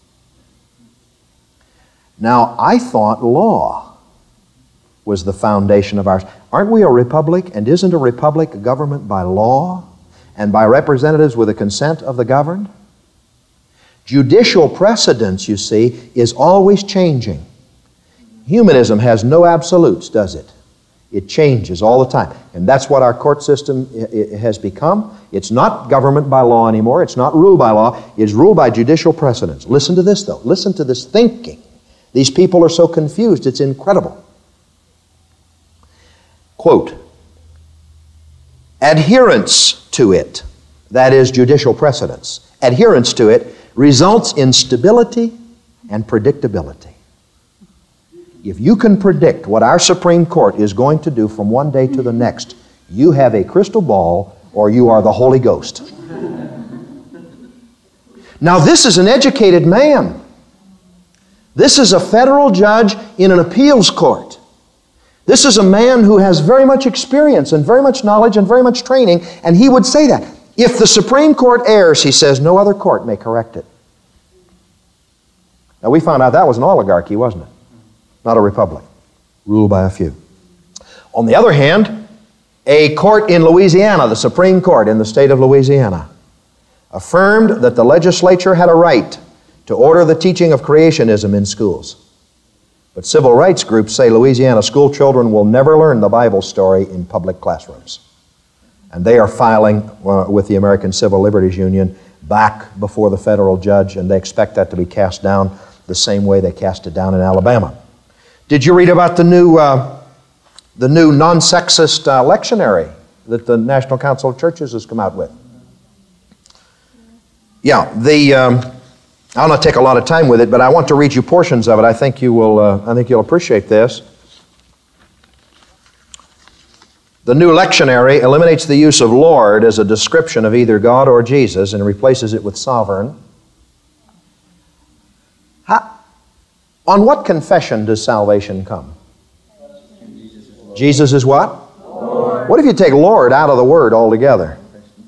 Now, I thought law was the foundation of ours. Aren't we a republic, and isn't a republic a government by law and by representatives with the consent of the governed? Judicial precedence, you see, is always changing. Humanism has no absolutes, does it? It changes all the time. And that's what our court system has become. It's not government by law anymore. It's not ruled by law. It's ruled by judicial precedence. Listen to this, though. Listen to this thinking. These people are so confused, it's incredible. Quote, adherence to it, that is judicial precedence, adherence to it results in stability and predictability. If you can predict what our Supreme Court is going to do from one day to the next, you have a crystal ball or you are the Holy Ghost. Now this is an educated man. This is a federal judge in an appeals court. This is a man who has very much experience and very much knowledge and very much training, and he would say that. If the Supreme Court errs, he says, no other court may correct it. Now we found out that was an oligarchy, wasn't it? Not a republic, ruled by a few. On the other hand, a court in Louisiana, the Supreme Court in the state of Louisiana, affirmed that the legislature had a right to order the teaching of creationism in schools. But civil rights groups say Louisiana school children will never learn the Bible story in public classrooms. And they are filing with the American Civil Liberties Union back before the federal judge, and they expect that to be cast down the same way they cast it down in Alabama. Did you read about the new non-sexist lectionary that the National Council of Churches has come out with. Yeah, I'll not take a lot of time with it, but I want to read you portions of it. I think you'll appreciate this. The New Lectionary eliminates the use of Lord as a description of either God or Jesus and replaces it with sovereign. On what confession does salvation come? Jesus is what? Lord. What if you take Lord out of the word altogether?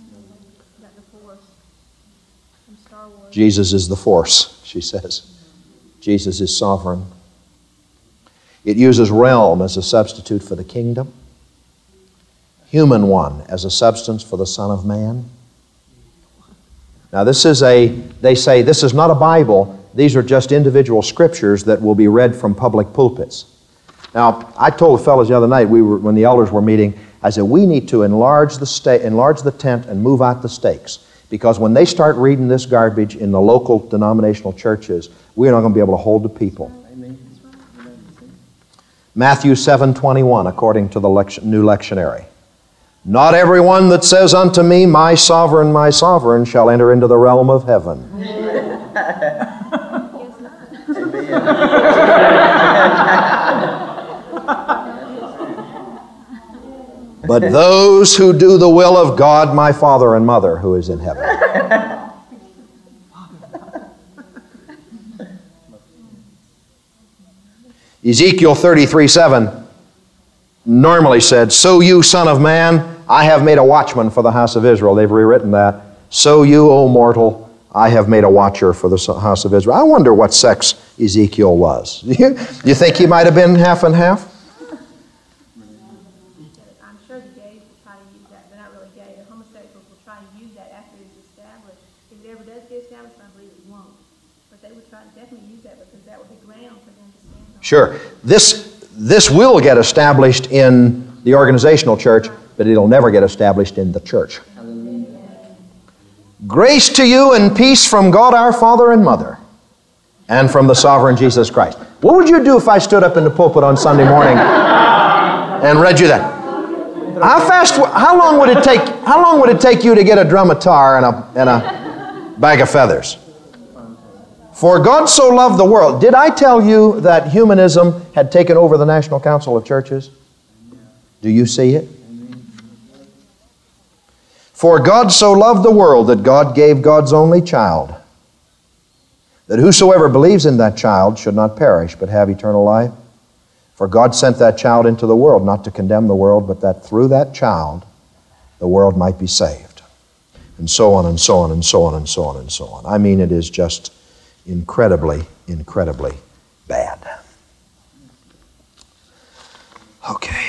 Jesus is the force, she says. Jesus is sovereign. It uses realm as a substitute for the kingdom. Human one as a substance for the Son of Man. Now they say this is not a Bible. These are just individual scriptures that will be read from public pulpits. Now, I told the fellows the other night, when the elders were meeting, I said, we need to enlarge the tent and move out the stakes. Because when they start reading this garbage in the local denominational churches, we're not going to be able to hold the people. Amen. Matthew 7:21, according to the New Lectionary. Not everyone that says unto me, my sovereign, shall enter into the realm of heaven. But those who do the will of God, my Father and Mother, who is in heaven. Ezekiel 33:7 normally said, so you, Son of Man, I have made a watchman for the house of Israel. They've rewritten that. So you, O mortal, I have made a watcher for the house of Israel. I wonder what sex Ezekiel was. You think he might have been half and half? I'm sure the gays will try to use that. They're not really gay. The homosexuals will try to use that after it's established. If it ever does get established, I believe it won't. But they would try to definitely use that because that would be ground for them to stand on. Sure. This will get established in the organizational church, but it'll never get established in the church. Grace to you and peace from God our Father and Mother, and from the sovereign Jesus Christ. What would you do if I stood up in the pulpit on Sunday morning and read you that? How long would it take you to get a drumitar and a bag of feathers? For God so loved the world. Did I tell you that humanism had taken over the National Council of Churches? Do you see it? For God so loved the world that God gave God's only child, that whosoever believes in that child should not perish, but have eternal life. For God sent that child into the world, not to condemn the world, but that through that child the world might be saved. And so on and so on and so on and so on and so on. I mean, it is just incredibly, incredibly bad. Okay.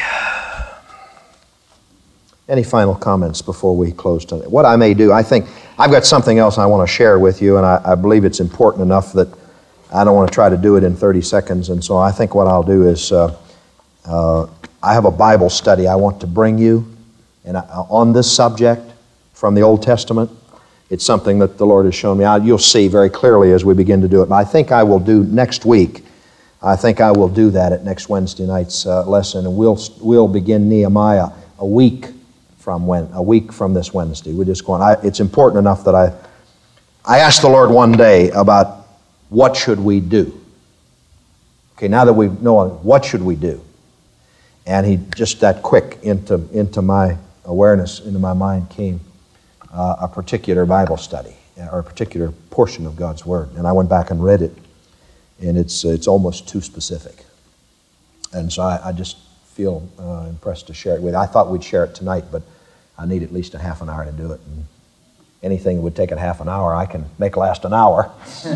Any final comments before we close tonight? What I may do, I think I've got something else I want to share with you, and I believe it's important enough that I don't want to try to do it in 30 seconds. And so I think what I'll do is I have a Bible study I want to bring you on this subject from the Old Testament. It's something that the Lord has shown me. You'll see very clearly as we begin to do it. But I think I will do next week. I think I will do that at next Wednesday night's lesson, and we'll begin Nehemiah a week from this Wednesday. We're just going. It's important enough that I asked the Lord one day about what should we do. Okay, now that we know what should we do, and He just that quick into my awareness, into my mind came a particular Bible study or a particular portion of God's Word, and I went back and read it, and it's almost too specific, and so I just feel impressed to share it with you. I thought we'd share it tonight, but I need at least a half an hour to do it. And anything that would take a half an hour, I can make last an hour.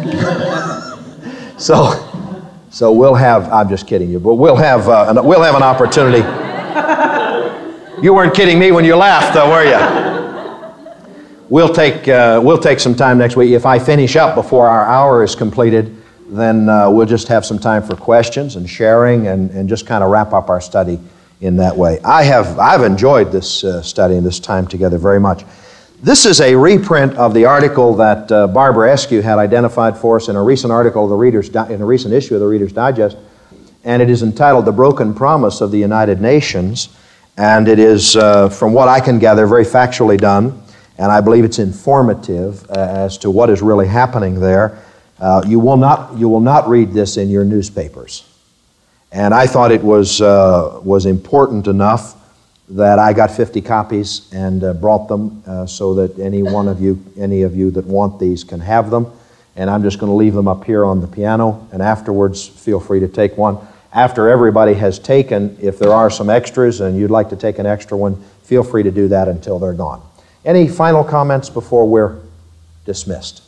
So we'll have. I'm just kidding you, but we'll have an opportunity. You weren't kidding me when you laughed, though, were you? We'll take some time next week. If I finish up before our hour is completed, then we'll just have some time for questions and sharing, and just kind of wrap up our study in that way. I've enjoyed this study and this time together very much. This is a reprint of the article that Barbara Eskew had identified for us in a recent article of in a recent issue of the Reader's Digest, and it is entitled "The Broken Promise of the United Nations." And it is, from what I can gather, very factually done, and I believe it's informative as to what is really happening there. You will not read this in your newspapers. And I thought it was important enough that I got 50 copies and brought them so that any of you that want these can have them. And I'm just going to leave them up here on the piano, and afterwards feel free to take one. After everybody has taken, if there are some extras and you'd like to take an extra one, feel free to do that until they're gone. Any final comments before we're dismissed?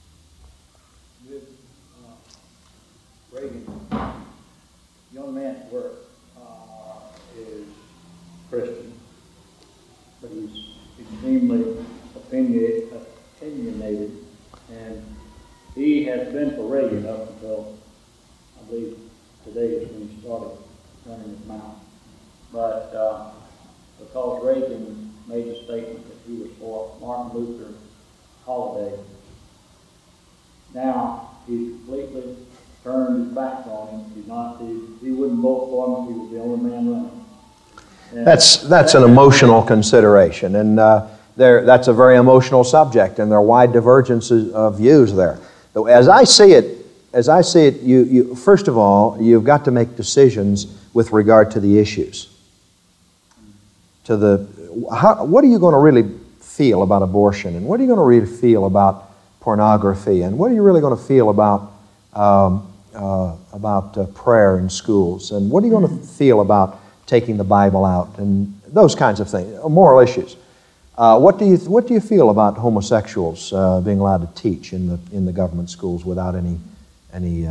Reagan, young man at work, is Christian, but he's extremely opinionated, and he has been for Reagan up until, I believe, today is when he started running his mouth. But because Reagan made a statement that he was for Martin Luther holiday, now he's completely turned his back on him. He wouldn't vote for him if he was the only man running. And that's an emotional consideration, and that's a very emotional subject, and there are wide divergences of views there. So as I see it, you first of all, you've got to make decisions with regard to the issues. What are you going to really feel about abortion, and what are you going to really feel about pornography, and what are you really going to feel about prayer in schools, and what are you going to feel about taking the Bible out, and those kinds of things, moral issues. What do you feel about homosexuals being allowed to teach in the government schools without any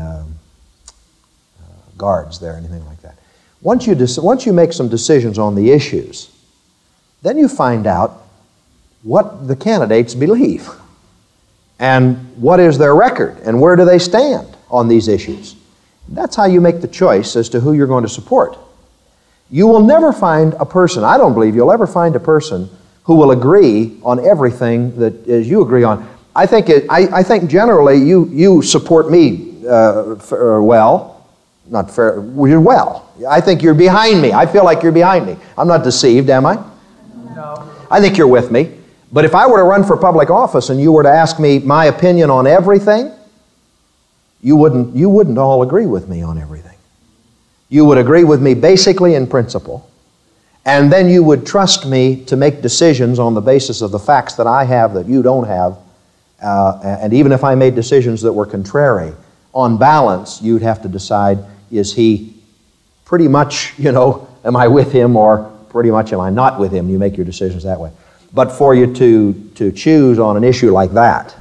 guards there, anything like that? Once you make some decisions on the issues, then you find out what the candidates believe and what is their record and where do they stand on these issues. That's how you make the choice as to who you're going to support. You will never find a person, I don't believe you'll ever find a person who will agree on everything that you agree on. I think generally you support me well. You're well. I think you're behind me. I feel like you're behind me. I'm not deceived, am I? no. I think you're with me. But if I were to run for public office and you were to ask me my opinion on everything, you wouldn't all agree with me on everything. You would agree with me basically in principle, and then you would trust me to make decisions on the basis of the facts that I have that you don't have, and even if I made decisions that were contrary, on balance, you'd have to decide, is he pretty much, am I with him, or pretty much am I not with him? You make your decisions that way. But for you to choose on an issue like that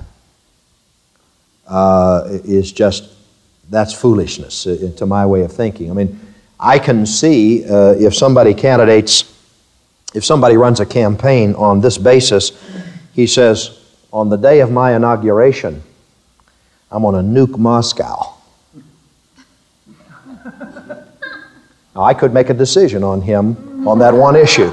that's foolishness to my way of thinking. I mean, I can see if somebody runs a campaign on this basis, he says, on the day of my inauguration, I'm going to nuke Moscow. Now, I could make a decision on him on that one issue.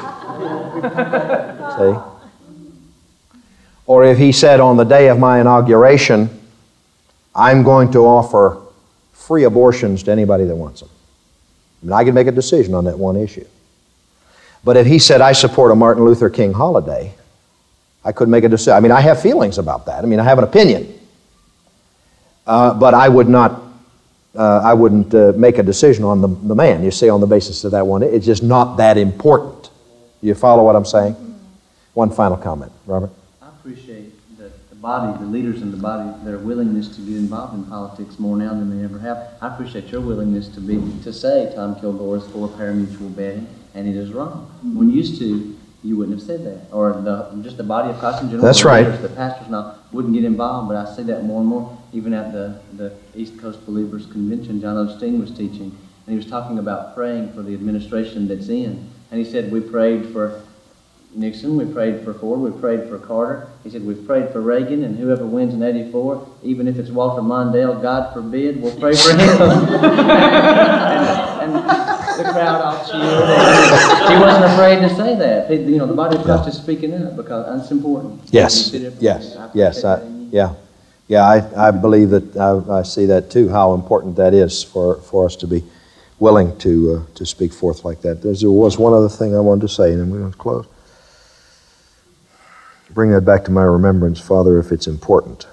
See? Or if he said on the day of my inauguration, I'm going to offer free abortions to anybody that wants them. I mean, I could make a decision on that one issue. But if he said, I support a Martin Luther King holiday, I could make a decision. I mean, I have feelings about that. I mean, I have an opinion. But I wouldn't make a decision on the man, you see, on the basis of that one. It's just not that important. Do you follow what I'm saying? One final comment. Robert? I appreciate the leaders in the body, their willingness to get involved in politics more now than they ever have. I appreciate your willingness to say Tom Kilgore is for parimutuel betting, and it is wrong. When used to, you wouldn't have said that, or just the body of Christ in general. That's right. The pastors now wouldn't get involved, but I see that more and more. Even at the East Coast Believers Convention, John Osteen was teaching, and he was talking about praying for the administration that's in. And he said, we prayed for Nixon, we prayed for Ford, we prayed for Carter. He said, we've prayed for Reagan, and whoever wins in '84, even if it's Walter Mondale, God forbid, we'll pray for him. and the crowd all cheered. He wasn't afraid to say that. The body of Christ is speaking up because it's important. Yes, I believe that, I see that too, how important that is for us to be willing to speak forth like that. There was one other thing I wanted to say, and then we're going to close. Bring that back to my remembrance, Father, if it's important.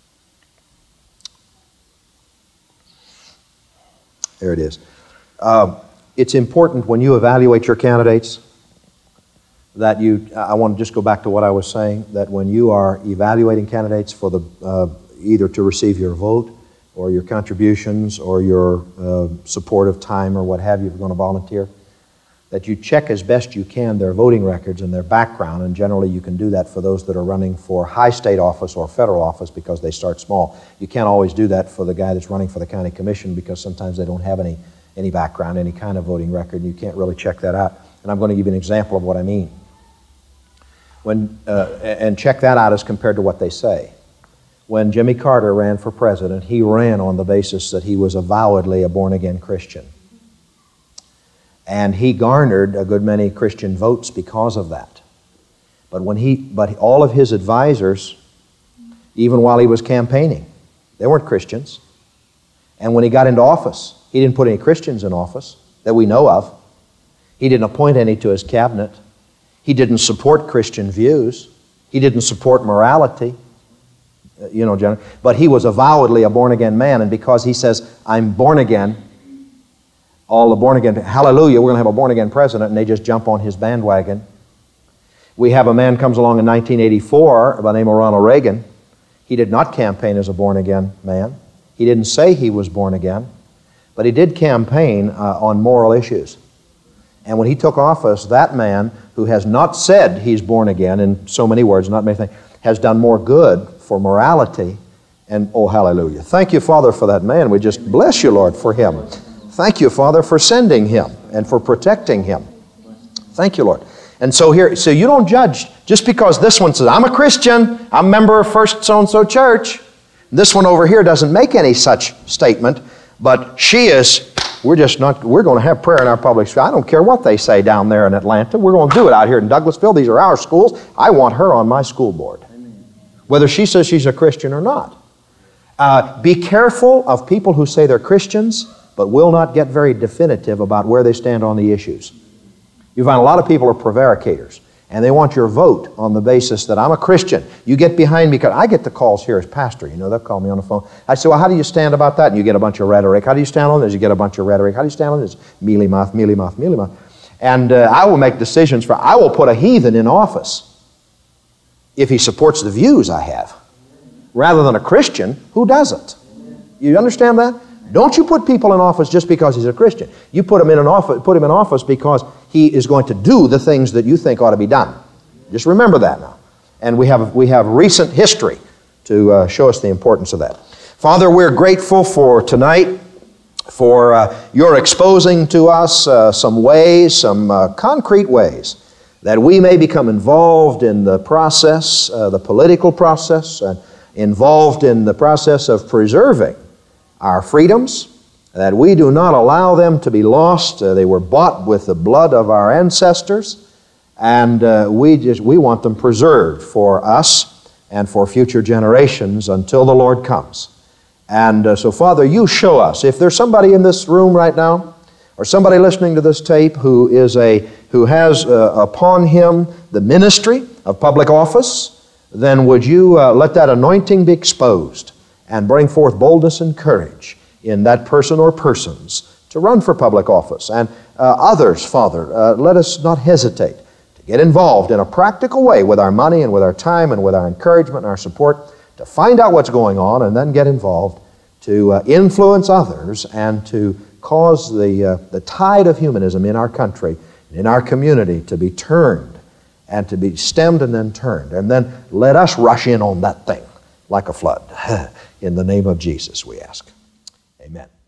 There it is. It's important when you evaluate your candidates that I want to just go back to what I was saying, that when you are evaluating candidates for either to receive your vote or your contributions or your support of time or what have you if you're going to volunteer, that you check as best you can their voting records and their background, and generally you can do that for those that are running for high state office or federal office because they start small. You can't always do that for the guy that's running for the county commission because sometimes they don't have any background, any kind of voting record, and you can't really check that out. And I'm going to give you an example of what I mean. And check that out as compared to what they say. When Jimmy Carter ran for president, he ran on the basis that he was avowedly a born-again Christian. And he garnered a good many Christian votes because of that. But all of his advisors, even while he was campaigning, they weren't Christians. And when he got into office, he didn't put any Christians in office that we know of. He didn't appoint any to his cabinet. He didn't support Christian views. He didn't support morality, but he was avowedly a born-again man, and because he says, I'm born again, all the born-again, hallelujah, we're going to have a born-again president, and they just jump on his bandwagon. We have a man comes along in 1984 by the name of Ronald Reagan. He did not campaign as a born-again man. He didn't say he was born again, but he did campaign on moral issues. And when he took office, that man who has not said he's born again, in so many words, not many things, has done more good for morality. And oh, hallelujah. Thank you, Father, for that man. We just bless you, Lord, for him. Thank you, Father, for sending him and for protecting him. Thank you, Lord. And so you don't judge just because this one says, I'm a Christian, I'm a member of First So-and-so Church. This one over here doesn't make any such statement, but she is, we're going to have prayer in our public school. I don't care what they say down there in Atlanta. We're going to do it out here in Douglasville. These are our schools. I want her on my school board, whether she says she's a Christian or not. Be careful of people who say they're Christians, but will not get very definitive about where they stand on the issues. You find a lot of people are prevaricators, and they want your vote on the basis that I'm a Christian. You get behind me, because I get the calls here as pastor. They'll call me on the phone. I say, well, how do you stand about that? And you get a bunch of rhetoric. How do you stand on this? You get a bunch of rhetoric. How do you stand on this? Mealy mouth, mealy mouth, mealy mouth. And I will make decisions I will put a heathen in office if he supports the views I have, rather than a Christian who doesn't. You understand that? Don't you put people in office just because he's a Christian. You put him in office because he is going to do the things that you think ought to be done. Just remember that now. And we have recent history to show us the importance of that. Father, we're grateful for tonight, for your exposing to us some ways, some concrete ways, that we may become involved in the process, the political process, involved in the process of preserving our freedoms, that we do not allow them to be lost. They were bought with the blood of our ancestors, and we want them preserved for us and for future generations until the Lord comes. And so, Father, you show us. If there's somebody in this room right now, or somebody listening to this tape who has upon him the ministry of public office, then would you let that anointing be exposed and bring forth boldness and courage in that person or persons to run for public office. And others, Father, let us not hesitate to get involved in a practical way with our money and with our time and with our encouragement and our support to find out what's going on and then get involved to influence others and to cause the tide of humanism in our country, in our community, to be turned and to be stemmed and then turned. And then let us rush in on that thing like a flood. In the name of Jesus, we ask. Amen.